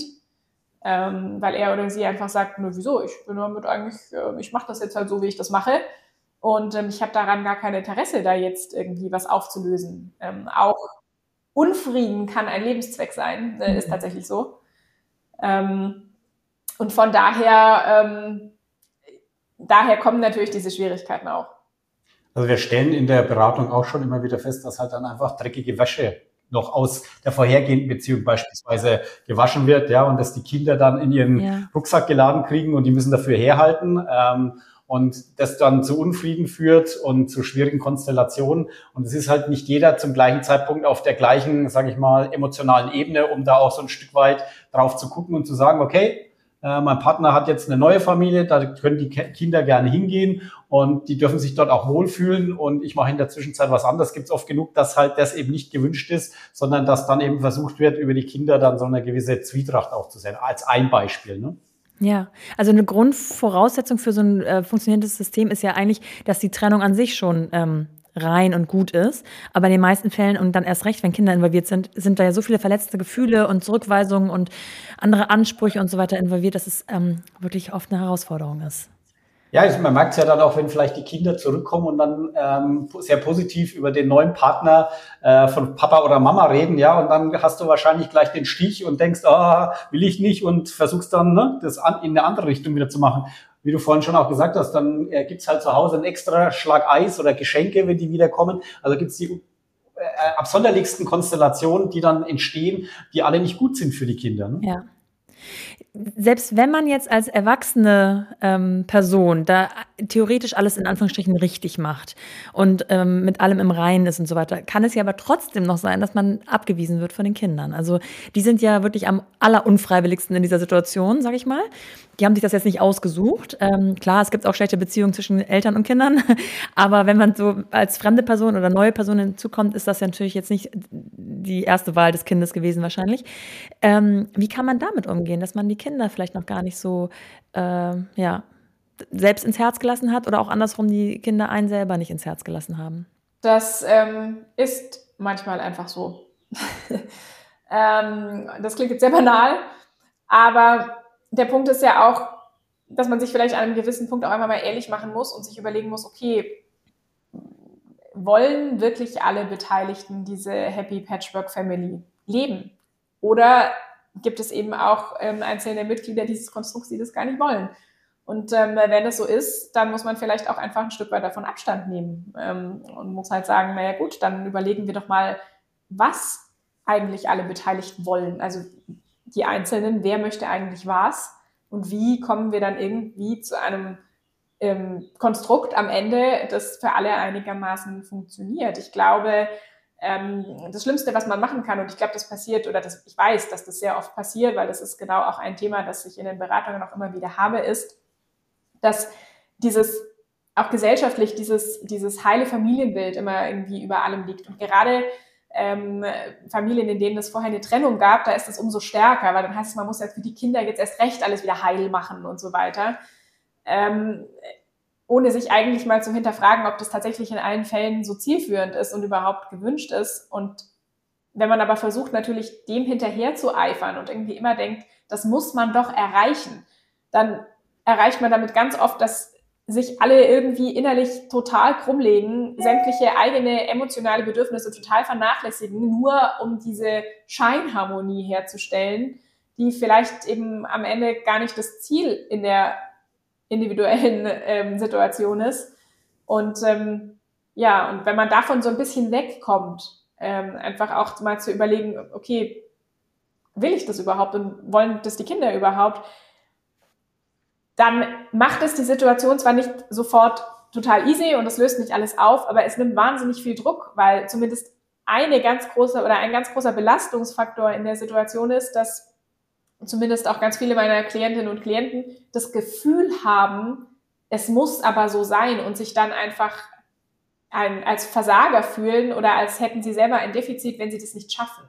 Speaker 2: ähm, weil er oder sie einfach sagt, nur wieso, ich bin damit eigentlich, äh, ich mache das jetzt halt so, wie ich das mache. Und ähm, ich habe daran gar kein Interesse, da jetzt irgendwie was aufzulösen. Ähm, auch Unfrieden kann ein Lebenszweck sein, äh, ist tatsächlich so. Ähm, und von daher, ähm, daher kommen natürlich diese Schwierigkeiten auch.
Speaker 3: Also wir stellen in der Beratung auch schon immer wieder fest, dass halt dann einfach dreckige Wäsche noch aus der vorhergehenden Beziehung beispielsweise gewaschen wird, ja, und dass die Kinder dann in ihren ja. Rucksack geladen kriegen und die müssen dafür herhalten. Ähm, Und das dann zu Unfrieden führt und zu schwierigen Konstellationen. Und es ist halt nicht jeder zum gleichen Zeitpunkt auf der gleichen, sage ich mal, emotionalen Ebene, um da auch so ein Stück weit drauf zu gucken und zu sagen, okay, äh, mein Partner hat jetzt eine neue Familie, da können die Kinder gerne hingehen und die dürfen sich dort auch wohlfühlen und ich mache in der Zwischenzeit was anderes. Gibt es oft genug, dass halt das eben nicht gewünscht ist, sondern dass dann eben versucht wird, über die Kinder dann so eine gewisse Zwietracht aufzusetzen, als ein Beispiel, ne?
Speaker 1: Ja, also eine Grundvoraussetzung für so ein äh, funktionierendes System ist ja eigentlich, dass die Trennung an sich schon ähm, rein und gut ist. Aber in den meisten Fällen und dann erst recht, wenn Kinder involviert sind, sind da ja so viele verletzte Gefühle und Zurückweisungen und andere Ansprüche und so weiter involviert, dass es ähm, wirklich oft eine Herausforderung ist.
Speaker 3: Ja, also man merkt es ja dann auch, wenn vielleicht die Kinder zurückkommen und dann ähm, sehr positiv über den neuen Partner äh, von Papa oder Mama reden, ja, und dann hast du wahrscheinlich gleich den Stich und denkst, ah, will ich nicht und versuchst dann, ne, das an, in eine andere Richtung wieder zu machen. Wie du vorhin schon auch gesagt hast, dann äh, gibt's halt zu Hause einen extra Schlag Eis oder Geschenke, wenn die wiederkommen. Also gibt's die äh, absonderlichsten Konstellationen, die dann entstehen, die alle nicht gut sind für die Kinder, ne?
Speaker 1: Ja. Selbst wenn man jetzt als erwachsene ähm, Person da theoretisch alles in Anführungsstrichen richtig macht und ähm, mit allem im Reinen ist und so weiter, kann es ja aber trotzdem noch sein, dass man abgewiesen wird von den Kindern. Also die sind ja wirklich am allerunfreiwilligsten in dieser Situation, sag ich mal. Die haben sich das jetzt nicht ausgesucht. Ähm, klar, es gibt auch schlechte Beziehungen zwischen Eltern und Kindern, aber wenn man so als fremde Person oder neue Person hinzukommt, ist das ja natürlich jetzt nicht die erste Wahl des Kindes gewesen wahrscheinlich. Ähm, wie kann man damit umgehen, dass man die Kinder vielleicht noch gar nicht so äh, ja, selbst ins Herz gelassen hat oder auch andersrum die Kinder einen selber nicht ins Herz gelassen haben?
Speaker 2: Das ähm, ist manchmal einfach so. ähm, das klingt jetzt sehr banal, aber der Punkt ist ja auch, dass man sich vielleicht an einem gewissen Punkt auch einmal mal ehrlich machen muss und sich überlegen muss, okay, wollen wirklich alle Beteiligten diese Happy Patchwork Family leben? Oder gibt es eben auch ähm, einzelne Mitglieder dieses Konstrukts, die das gar nicht wollen? Und ähm, wenn das so ist, dann muss man vielleicht auch einfach ein Stück weit davon Abstand nehmen ähm, und muss halt sagen, naja gut, dann überlegen wir doch mal, was eigentlich alle Beteiligten wollen. Also die Einzelnen, wer möchte eigentlich was und wie kommen wir dann irgendwie zu einem ähm, Konstrukt am Ende, das für alle einigermaßen funktioniert. Ich glaube, ähm, das Schlimmste, was man machen kann, und ich glaube, das passiert, oder das, ich weiß, dass das sehr oft passiert, weil das ist genau auch ein Thema, das ich in den Beratungen auch immer wieder habe, ist, dass dieses auch gesellschaftlich dieses, dieses heile Familienbild immer irgendwie über allem liegt. Und gerade ähm, Familien, in denen es vorher eine Trennung gab, da ist es umso stärker, weil dann heißt es, man muss ja für die Kinder jetzt erst recht alles wieder heil machen und so weiter. Ähm, ohne sich eigentlich mal zu hinterfragen, ob das tatsächlich in allen Fällen so zielführend ist und überhaupt gewünscht ist. Und wenn man aber versucht, natürlich dem hinterher zu eifern und irgendwie immer denkt, das muss man doch erreichen, dann erreicht man damit ganz oft, dass sich alle irgendwie innerlich total krummlegen, sämtliche eigene emotionale Bedürfnisse total vernachlässigen, nur um diese Scheinharmonie herzustellen, die vielleicht eben am Ende gar nicht das Ziel in der individuellen ähm, Situation ist. Und ähm, ja, und wenn man davon so ein bisschen wegkommt, ähm, einfach auch mal zu überlegen, okay, will ich das überhaupt und wollen das die Kinder überhaupt, dann macht es die Situation zwar nicht sofort total easy und es löst nicht alles auf, aber es nimmt wahnsinnig viel Druck, weil zumindest eine ganz große oder ein ganz großer Belastungsfaktor in der Situation ist, dass zumindest auch ganz viele meiner Klientinnen und Klienten das Gefühl haben, es muss aber so sein und sich dann einfach ein, als Versager fühlen oder als hätten sie selber ein Defizit, wenn sie das nicht schaffen.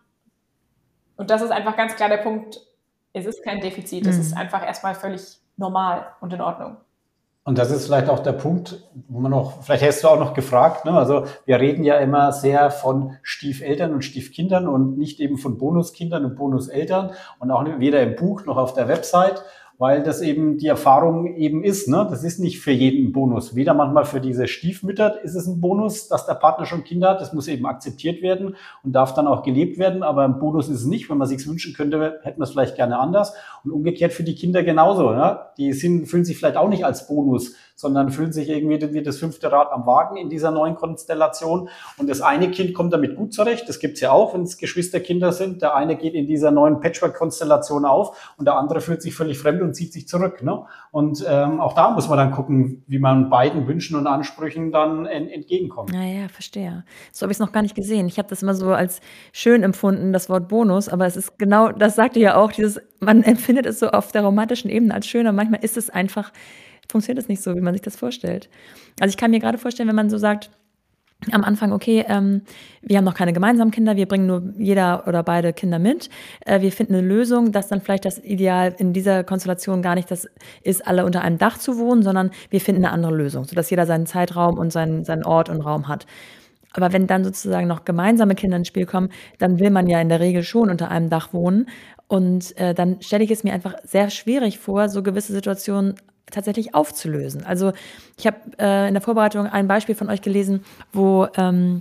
Speaker 2: Und das ist einfach ganz klar der Punkt, es ist kein Defizit, mhm. es ist einfach erstmal völlig normal und in Ordnung.
Speaker 3: Und das ist vielleicht auch der Punkt, wo man noch, vielleicht hast du auch noch gefragt, ne? Also wir reden ja immer sehr von Stiefeltern und Stiefkindern und nicht eben von Bonuskindern und Bonuseltern und auch weder im Buch noch auf der Website, weil das eben die Erfahrung eben ist, ne? Das ist nicht für jeden ein Bonus. Weder manchmal für diese Stiefmütter ist es ein Bonus, dass der Partner schon Kinder hat. Das muss eben akzeptiert werden und darf dann auch gelebt werden. Aber ein Bonus ist es nicht. Wenn man sich's wünschen könnte, hätten wir es vielleicht gerne anders. Und umgekehrt für die Kinder genauso, ne? Die sind, fühlen sich vielleicht auch nicht als Bonus, sondern fühlen sich irgendwie wie das fünfte Rad am Wagen in dieser neuen Konstellation. Und das eine Kind kommt damit gut zurecht. Das gibt's ja auch, wenn es Geschwisterkinder sind. Der eine geht in dieser neuen Patchwork-Konstellation auf und der andere fühlt sich völlig fremd und zieht sich zurück. Ne? Und ähm, auch da muss man dann gucken, wie man beiden Wünschen und Ansprüchen dann en- entgegenkommt.
Speaker 1: Naja, verstehe. So habe ich es noch gar nicht gesehen. Ich habe das immer so als schön empfunden, das Wort Bonus, aber es ist genau, das sagte ja auch, dieses, man empfindet es so auf der romantischen Ebene als schön, aber manchmal ist es einfach, funktioniert es nicht so, wie man sich das vorstellt. Also ich kann mir gerade vorstellen, wenn man so sagt, am Anfang, okay, ähm, wir haben noch keine gemeinsamen Kinder, wir bringen nur jeder oder beide Kinder mit. Äh, wir finden eine Lösung, dass dann vielleicht das Ideal in dieser Konstellation gar nicht das ist, alle unter einem Dach zu wohnen, sondern wir finden eine andere Lösung, sodass jeder seinen Zeitraum und seinen, seinen Ort und Raum hat. Aber wenn dann sozusagen noch gemeinsame Kinder ins Spiel kommen, dann will man ja in der Regel schon unter einem Dach wohnen. Und äh, dann stelle ich es mir einfach sehr schwierig vor, so gewisse Situationen tatsächlich aufzulösen. Also ich habe äh, in der Vorbereitung ein Beispiel von euch gelesen, wo ähm,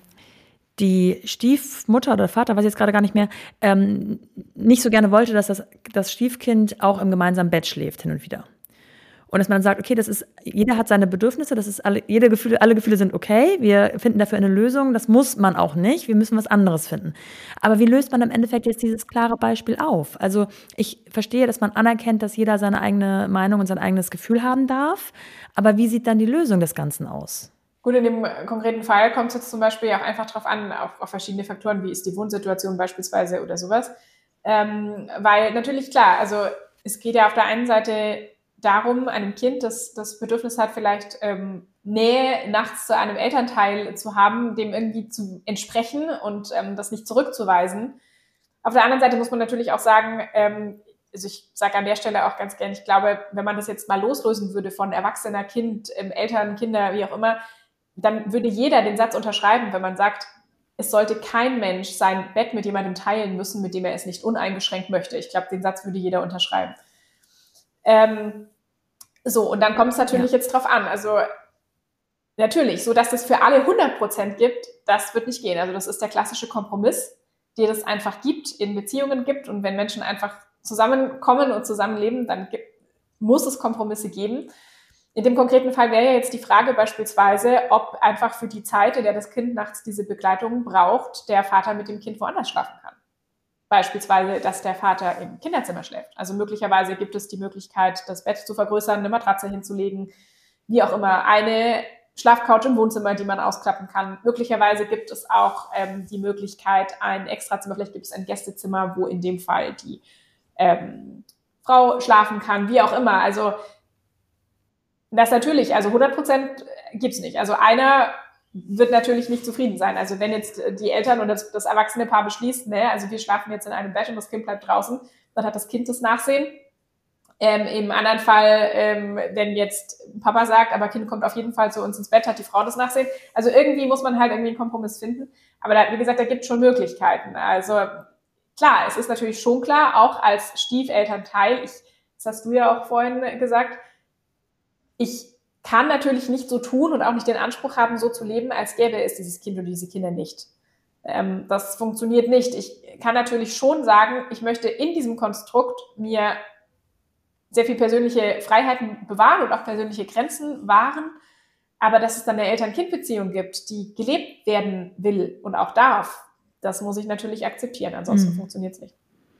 Speaker 1: die Stiefmutter oder Vater, weiß ich jetzt gerade gar nicht mehr, ähm, nicht so gerne wollte, dass das, das Stiefkind auch im gemeinsamen Bett schläft hin und wieder. Und dass man sagt, okay, das ist, jeder hat seine Bedürfnisse, das ist alle, jede Gefühle, alle Gefühle sind okay, wir finden dafür eine Lösung, das muss man auch nicht, wir müssen was anderes finden. Aber wie löst man im Endeffekt jetzt dieses klare Beispiel auf? Also ich verstehe, dass man anerkennt, dass jeder seine eigene Meinung und sein eigenes Gefühl haben darf, aber wie sieht dann die Lösung des Ganzen aus?
Speaker 2: Gut, in dem konkreten Fall kommt es jetzt zum Beispiel auch einfach darauf an, auf, auf verschiedene Faktoren, wie ist die Wohnsituation beispielsweise oder sowas. Ähm, weil natürlich, klar, also es geht ja auf der einen Seite darum, einem Kind, das das Bedürfnis hat, vielleicht ähm, Nähe nachts zu einem Elternteil zu haben, dem irgendwie zu entsprechen und ähm, das nicht zurückzuweisen. Auf der anderen Seite muss man natürlich auch sagen, ähm, also ich sage an der Stelle auch ganz gerne, ich glaube, wenn man das jetzt mal loslösen würde von Erwachsener, Kind, ähm, Eltern, Kinder, wie auch immer, dann würde jeder den Satz unterschreiben, wenn man sagt, es sollte kein Mensch sein Bett mit jemandem teilen müssen, mit dem er es nicht uneingeschränkt möchte. Ich glaube, den Satz würde jeder unterschreiben. Ähm, so, und dann kommt es natürlich ja. jetzt drauf an. Also natürlich, so dass es für alle hundert Prozent gibt, das wird nicht gehen. Also das ist der klassische Kompromiss, den es einfach gibt, in Beziehungen gibt. Und wenn Menschen einfach zusammenkommen und zusammenleben, dann gibt, muss es Kompromisse geben. In dem konkreten Fall wäre ja jetzt die Frage beispielsweise, ob einfach für die Zeit, in der das Kind nachts diese Begleitung braucht, der Vater mit dem Kind woanders schlafen kann. Beispielsweise, dass der Vater im Kinderzimmer schläft. Also möglicherweise gibt es die Möglichkeit, das Bett zu vergrößern, eine Matratze hinzulegen, wie auch immer, eine Schlafcouch im Wohnzimmer, die man ausklappen kann. Möglicherweise gibt es auch ähm, die Möglichkeit, ein Extrazimmer, vielleicht gibt es ein Gästezimmer, wo in dem Fall die ähm, Frau schlafen kann, wie auch immer. Also das natürlich, also hundert Prozent gibt's nicht. Also einer wird natürlich nicht zufrieden sein. Also wenn jetzt die Eltern oder das, das erwachsene Paar beschließt, ne, also wir schlafen jetzt in einem Bett und das Kind bleibt draußen, dann hat das Kind das Nachsehen. Ähm, Im anderen Fall, ähm, wenn jetzt Papa sagt, aber Kind kommt auf jeden Fall zu uns ins Bett, hat die Frau das Nachsehen. Also irgendwie muss man halt irgendwie einen Kompromiss finden. Aber da, wie gesagt, da gibt es schon Möglichkeiten. Also klar, es ist natürlich schon klar, auch als Stiefelternteil, ich, das hast du ja auch vorhin gesagt, ich kann natürlich nicht so tun und auch nicht den Anspruch haben, so zu leben, als gäbe es dieses Kind oder diese Kinder nicht. Ähm, das funktioniert nicht. Ich kann natürlich schon sagen, ich möchte in diesem Konstrukt mir sehr viel persönliche Freiheiten bewahren und auch persönliche Grenzen wahren, aber dass es dann eine Eltern-Kind-Beziehung gibt, die gelebt werden will und auch darf, das muss ich natürlich akzeptieren, ansonsten mhm. funktioniert es nicht.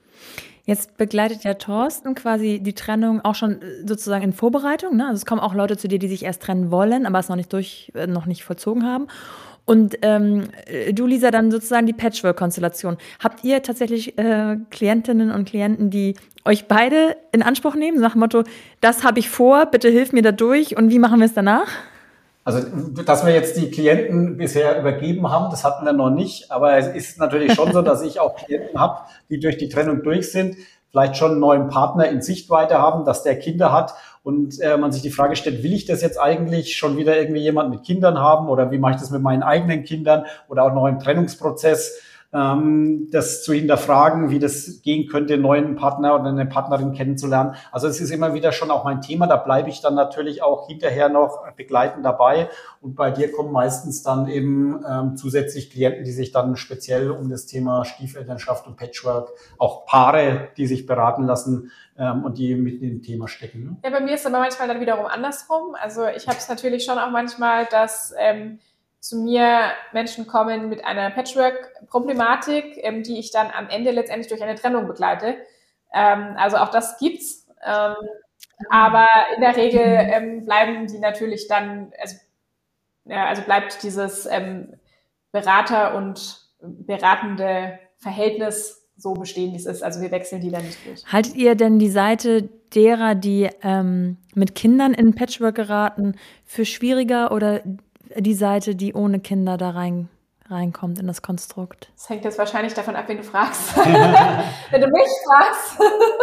Speaker 1: Jetzt begleitet ja Thorsten quasi die Trennung auch schon sozusagen in Vorbereitung, ne? Also es kommen auch Leute zu dir, die sich erst trennen wollen, aber es noch nicht durch, noch nicht vollzogen haben. Und ähm, du, Lisa, dann sozusagen die Patchwork-Konstellation. Habt ihr tatsächlich äh, Klientinnen und Klienten, die euch beide in Anspruch nehmen, nach dem Motto, das habe ich vor, bitte hilf mir da durch und wie machen wir es danach?
Speaker 3: Also, dass wir jetzt die Klienten bisher übergeben haben, das hatten wir noch nicht. Aber es ist natürlich schon so, dass ich auch Klienten habe, die durch die Trennung durch sind, vielleicht schon einen neuen Partner in Sichtweite haben, dass der Kinder hat und äh, man sich die Frage stellt, will ich das jetzt eigentlich schon wieder irgendwie jemand mit Kindern haben oder wie mache ich das mit meinen eigenen Kindern oder auch noch im Trennungsprozess, ähm, das zu hinterfragen, wie das gehen könnte, einen neuen Partner oder eine Partnerin kennenzulernen. Also es ist immer wieder schon auch mein Thema, da bleibe ich dann natürlich auch hinterher noch begleitend dabei und bei dir kommen meistens dann eben ähm, zusätzlich Klienten, die sich dann speziell um das Thema Stiefelternschaft und Patchwork, auch Paare, die sich beraten lassen ähm, und die mitten im Thema stecken. Ne?
Speaker 2: Ja, bei mir ist es aber manchmal dann wiederum andersrum. Also ich habe es natürlich schon auch manchmal, dass ähm, zu mir Menschen kommen mit einer Patchwork-Problematik, ähm, die ich dann am Ende letztendlich durch eine Trennung begleite. Ähm, also auch das gibt's. Ähm, aber in der Regel ähm, bleiben die natürlich dann, also, ja, also bleibt dieses ähm, Berater- und beratende Verhältnis so bestehen, wie es ist. Also wir wechseln die dann nicht durch.
Speaker 1: Haltet ihr denn die Seite derer, die ähm, mit Kindern in Patchwork geraten, für schwieriger oder die Seite, die ohne Kinder da rein, reinkommt in das Konstrukt?
Speaker 2: Das hängt jetzt wahrscheinlich davon ab, wen du fragst. Wenn du mich fragst.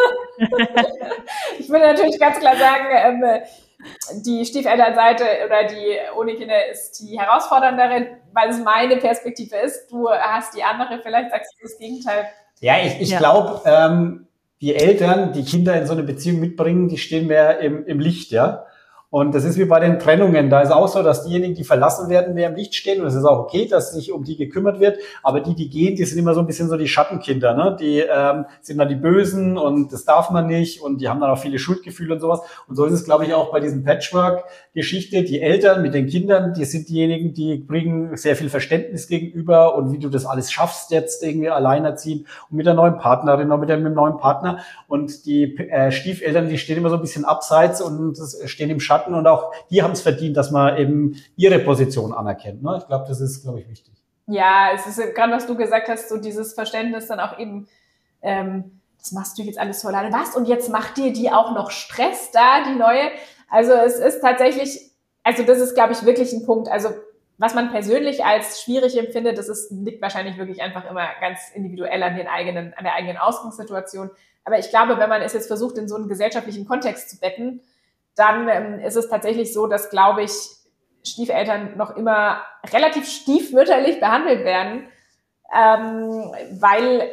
Speaker 2: Ich würde natürlich ganz klar sagen, ähm, die Stiefelternseite oder die ohne Kinder ist die herausforderndere, weil es meine Perspektive ist. Du hast die andere, vielleicht sagst du das Gegenteil.
Speaker 3: Ja, ich, ich
Speaker 1: ja.
Speaker 3: glaube, ähm, die Eltern, die Kinder in so eine Beziehung mitbringen, die stehen mehr im, im Licht, ja. Und das ist wie bei den Trennungen. Da ist auch so, dass diejenigen, die verlassen werden, mehr im Licht stehen. Und es ist auch okay, dass sich um die gekümmert wird. Aber die, die gehen, die sind immer so ein bisschen so die Schattenkinder. Ne? Die ähm, sind dann die Bösen und das darf man nicht. Und die haben dann auch viele Schuldgefühle und sowas. Und so ist es, glaube ich, auch bei diesem Patchwork-Geschichte. Die Eltern mit den Kindern, die sind diejenigen, die bringen sehr viel Verständnis gegenüber. Und wie du das alles schaffst, jetzt irgendwie alleinerziehend und mit der neuen Partnerin oder mit dem, mit dem neuen Partner. Und die äh, Stiefeltern, die stehen immer so ein bisschen abseits und stehen im Schatten. Und auch die haben es verdient, dass man eben ihre Position anerkennt. Ne? Ich glaube, das ist, glaube ich, wichtig.
Speaker 2: Ja, es ist gerade, was du gesagt hast, so dieses Verständnis dann auch eben, ähm, das machst du jetzt alles so alleine. Was? Und jetzt macht dir die auch noch Stress da, die neue? Also es ist tatsächlich, also das ist, glaube ich, wirklich ein Punkt. Also was man persönlich als schwierig empfindet, das ist, liegt wahrscheinlich wirklich einfach immer ganz individuell an den eigenen, an der eigenen Ausgangssituation. Aber ich glaube, wenn man es jetzt versucht, in so einen gesellschaftlichen Kontext zu betten, dann ähm, ist es tatsächlich so, dass, glaube ich, Stiefeltern noch immer relativ stiefmütterlich behandelt werden, ähm, weil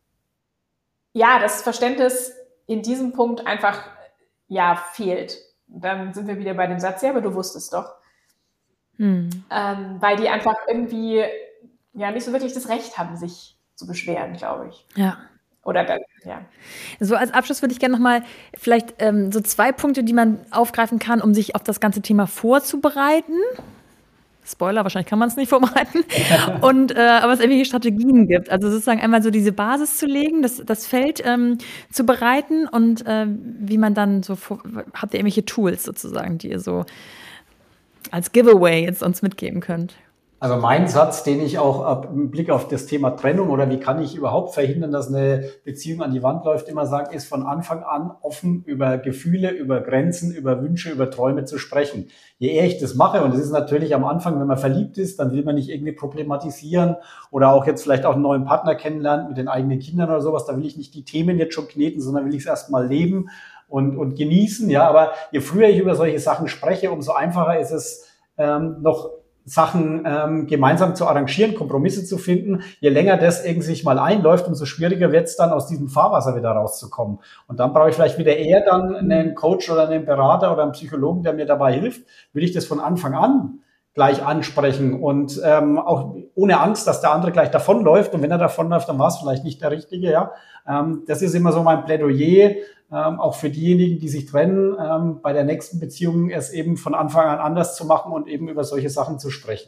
Speaker 2: ja das Verständnis in diesem Punkt einfach ja fehlt. Dann sind wir wieder bei dem Satz, ja, aber du wusstest doch. Hm. Ähm, weil die einfach irgendwie ja nicht so wirklich das Recht haben, sich zu beschweren, glaube ich.
Speaker 1: Ja.
Speaker 2: Oder dann, ja.
Speaker 1: So als Abschluss würde ich gerne nochmal vielleicht ähm, so zwei Punkte, die man aufgreifen kann, um sich auf das ganze Thema vorzubereiten. Spoiler, wahrscheinlich kann man es nicht vorbereiten. Und äh, aber es irgendwelche Strategien gibt. Also sozusagen einmal so diese Basis zu legen, das, das Feld ähm, zu bereiten und äh, wie man dann so, vor, habt ihr irgendwelche Tools sozusagen, die ihr so als Giveaway jetzt uns mitgeben könnt?
Speaker 3: Also mein Satz, den ich auch im Blick auf das Thema Trennung oder wie kann ich überhaupt verhindern, dass eine Beziehung an die Wand läuft, immer sage, ist von Anfang an offen über Gefühle, über Grenzen, über Wünsche, über Träume zu sprechen. Je eher ich das mache, und das ist natürlich am Anfang, wenn man verliebt ist, dann will man nicht irgendwie problematisieren oder auch jetzt vielleicht auch einen neuen Partner kennenlernen mit den eigenen Kindern oder sowas, da will ich nicht die Themen jetzt schon kneten, sondern will ich es erstmal leben und, und genießen. Ja, aber je früher ich über solche Sachen spreche, umso einfacher ist es ähm, noch Sachen ähm, gemeinsam zu arrangieren, Kompromisse zu finden. Je länger das irgendwie sich mal einläuft, umso schwieriger wird es dann, aus diesem Fahrwasser wieder rauszukommen. Und dann brauche ich vielleicht wieder eher dann einen Coach oder einen Berater oder einen Psychologen, der mir dabei hilft. Will ich das von Anfang an gleich ansprechen und ähm, auch ohne Angst, dass der andere gleich davonläuft. Und wenn er davonläuft, dann war es vielleicht nicht der Richtige. Ja, ähm, das ist immer so mein Plädoyer, ähm, auch für diejenigen, die sich trennen, ähm, bei der nächsten Beziehung es eben von Anfang an anders zu machen und eben über solche Sachen zu sprechen.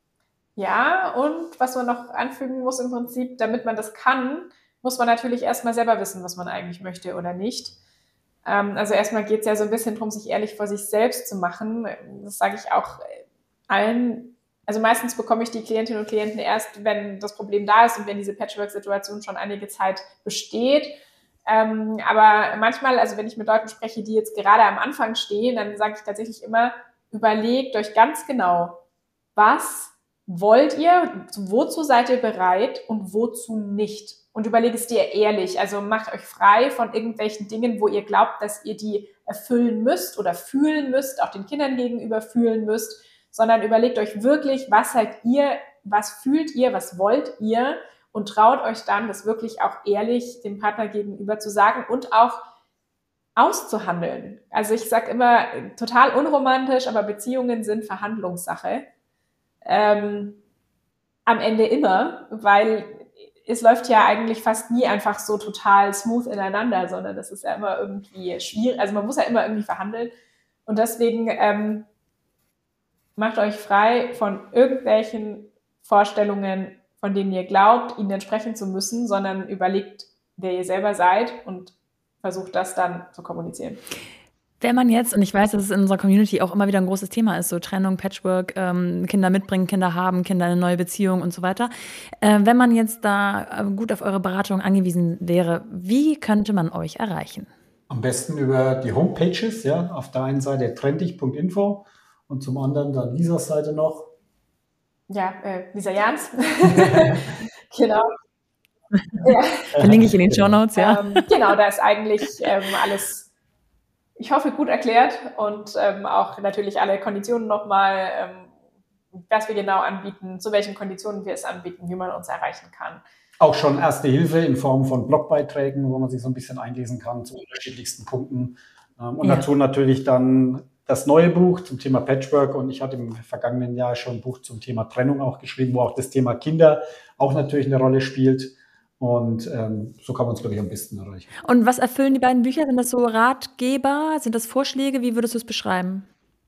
Speaker 2: Ja, und was man noch anfügen muss im Prinzip, damit man das kann, muss man natürlich erstmal selber wissen, was man eigentlich möchte oder nicht. Ähm, also erstmal geht es ja so ein bisschen darum, sich ehrlich vor sich selbst zu machen. Das sage ich auch allen. Also meistens bekomme ich die Klientinnen und Klienten erst, wenn das Problem da ist und wenn diese Patchwork-Situation schon einige Zeit besteht. Ähm, aber manchmal, also wenn ich mit Leuten spreche, die jetzt gerade am Anfang stehen, dann sage ich tatsächlich immer, überlegt euch ganz genau, was wollt ihr, wozu seid ihr bereit und wozu nicht. Und überlegt es dir ehrlich, also macht euch frei von irgendwelchen Dingen, wo ihr glaubt, dass ihr die erfüllen müsst oder fühlen müsst, auch den Kindern gegenüber fühlen müsst, sondern überlegt euch wirklich, was seid ihr, was fühlt ihr, was wollt ihr, und traut euch dann, das wirklich auch ehrlich dem Partner gegenüber zu sagen und auch auszuhandeln. Also ich sage immer, total unromantisch, aber Beziehungen sind Verhandlungssache. Ähm, am Ende immer, weil es läuft ja eigentlich fast nie einfach so total smooth ineinander, sondern das ist ja immer irgendwie schwierig. Also man muss ja immer irgendwie verhandeln. Und deswegen ähm, macht euch frei von irgendwelchen Vorstellungen, von denen ihr glaubt, ihnen entsprechen zu müssen, sondern überlegt, wer ihr selber seid und versucht das dann zu kommunizieren.
Speaker 1: Wenn man jetzt, und ich weiß, dass es in unserer Community auch immer wieder ein großes Thema ist, so Trennung, Patchwork, ähm, Kinder mitbringen, Kinder haben, Kinder in eine neue Beziehung und so weiter. Äh, wenn man jetzt da gut auf eure Beratung angewiesen wäre, wie könnte man euch erreichen?
Speaker 3: Am besten über die Homepages, ja, auf der einen Seite trendig punkt info und zum anderen dann Lisas Seite noch.
Speaker 2: Ja, äh, Lisa Jans. Genau. Ja.
Speaker 1: Verlinke ich in den Shownotes, ja.
Speaker 2: Ähm, genau, da ist eigentlich ähm, alles, ich hoffe, gut erklärt und ähm, auch natürlich alle Konditionen nochmal, ähm, was wir genau anbieten, zu welchen Konditionen wir es anbieten, wie man uns erreichen kann.
Speaker 3: Auch schon Erste Hilfe in Form von Blogbeiträgen, wo man sich so ein bisschen einlesen kann zu unterschiedlichsten Punkten. Ähm, und ja. dazu natürlich dann das neue Buch zum Thema Patchwork, und ich hatte im vergangenen Jahr schon ein Buch zum Thema Trennung auch geschrieben, wo auch das Thema Kinder auch natürlich eine Rolle spielt. Und ähm, so kann man es, glaube ich, am besten erreichen.
Speaker 1: Und was erfüllen die beiden Bücher? Sind das so Ratgeber? Sind das Vorschläge? Wie würdest du es beschreiben?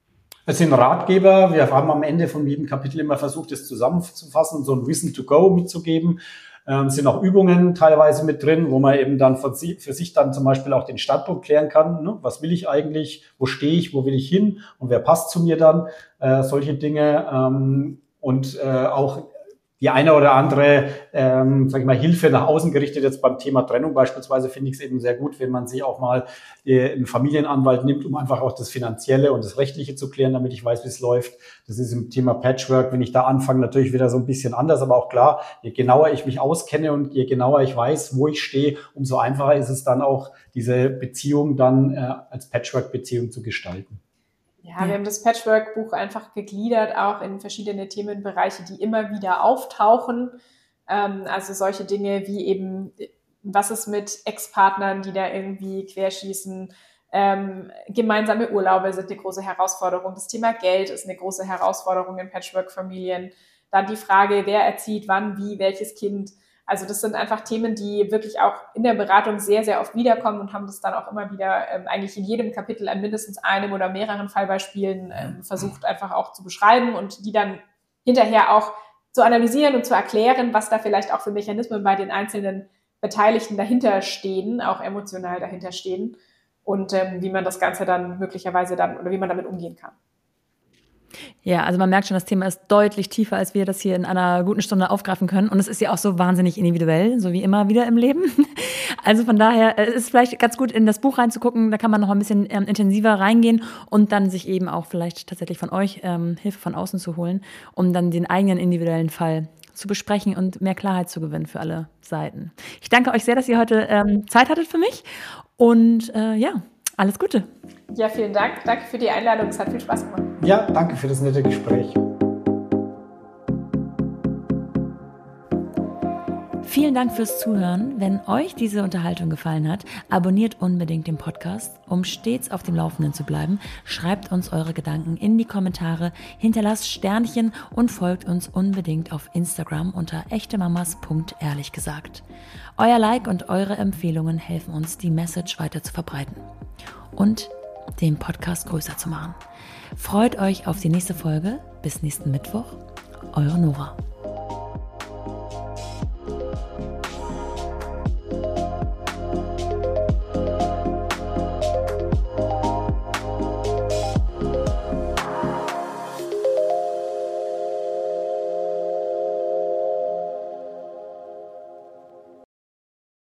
Speaker 3: Es sind Ratgeber. Wir haben am Ende von jedem Kapitel immer versucht, es zusammenzufassen und so ein Wissen to go mitzugeben. Ähm, es sind auch Übungen teilweise mit drin, wo man eben dann für sich dann zum Beispiel auch den Standpunkt klären kann. Ne? Was will ich eigentlich? Wo stehe ich? Wo will ich hin? Und wer passt zu mir dann? Äh, solche Dinge. Ähm, und äh, auch die eine oder andere, ähm, sag ich mal, Hilfe nach außen gerichtet. Jetzt beim Thema Trennung beispielsweise finde ich es eben sehr gut, wenn man sich auch mal äh, einen Familienanwalt nimmt, um einfach auch das Finanzielle und das Rechtliche zu klären, damit ich weiß, wie es läuft. Das ist im Thema Patchwork, wenn ich da anfange, natürlich wieder so ein bisschen anders. Aber auch klar, je genauer ich mich auskenne und je genauer ich weiß, wo ich stehe, umso einfacher ist es dann auch, diese Beziehung dann äh, als Patchwork-Beziehung zu gestalten.
Speaker 2: Ja, wir haben das Patchwork-Buch einfach gegliedert, auch in verschiedene Themenbereiche, die immer wieder auftauchen. Ähm, also solche Dinge wie eben, was ist mit Ex-Partnern, die da irgendwie querschießen? Ähm, gemeinsame Urlaube sind eine große Herausforderung. Das Thema Geld ist eine große Herausforderung in Patchwork-Familien. Dann die Frage, wer erzieht wann, wie, welches Kind. Also das sind einfach Themen, die wirklich auch in der Beratung sehr, sehr oft wiederkommen und haben das dann auch immer wieder ähm, eigentlich in jedem Kapitel an mindestens einem oder mehreren Fallbeispielen ähm, versucht einfach auch zu beschreiben und die dann hinterher auch zu analysieren und zu erklären, was da vielleicht auch für Mechanismen bei den einzelnen Beteiligten dahinter stehen, auch emotional dahinter stehen und ähm, wie man das Ganze dann möglicherweise dann oder wie man damit umgehen kann.
Speaker 1: Ja, also man merkt schon, das Thema ist deutlich tiefer, als wir das hier in einer guten Stunde aufgreifen können. Und es ist ja auch so wahnsinnig individuell, so wie immer wieder im Leben. Also von daher ist es vielleicht ganz gut, in das Buch reinzugucken. Da kann man noch ein bisschen ähm, intensiver reingehen und dann sich eben auch vielleicht tatsächlich von euch ähm, Hilfe von außen zu holen, um dann den eigenen individuellen Fall zu besprechen und mehr Klarheit zu gewinnen für alle Seiten. Ich danke euch sehr, dass ihr heute ähm, Zeit hattet für mich. Und äh, ja, alles Gute.
Speaker 2: Ja, vielen Dank. Danke für die Einladung. Es hat viel Spaß gemacht.
Speaker 3: Ja, danke für das nette Gespräch.
Speaker 1: Vielen Dank fürs Zuhören. Wenn euch diese Unterhaltung gefallen hat, abonniert unbedingt den Podcast, um stets auf dem Laufenden zu bleiben. Schreibt uns eure Gedanken in die Kommentare, hinterlasst Sternchen und folgt uns unbedingt auf Instagram unter echtemamas punkt ehrlich gesagt. Euer Like und eure Empfehlungen helfen uns, die Message weiter zu verbreiten und den Podcast größer zu machen. Freut euch auf die nächste Folge. Bis nächsten Mittwoch. Eure Nora.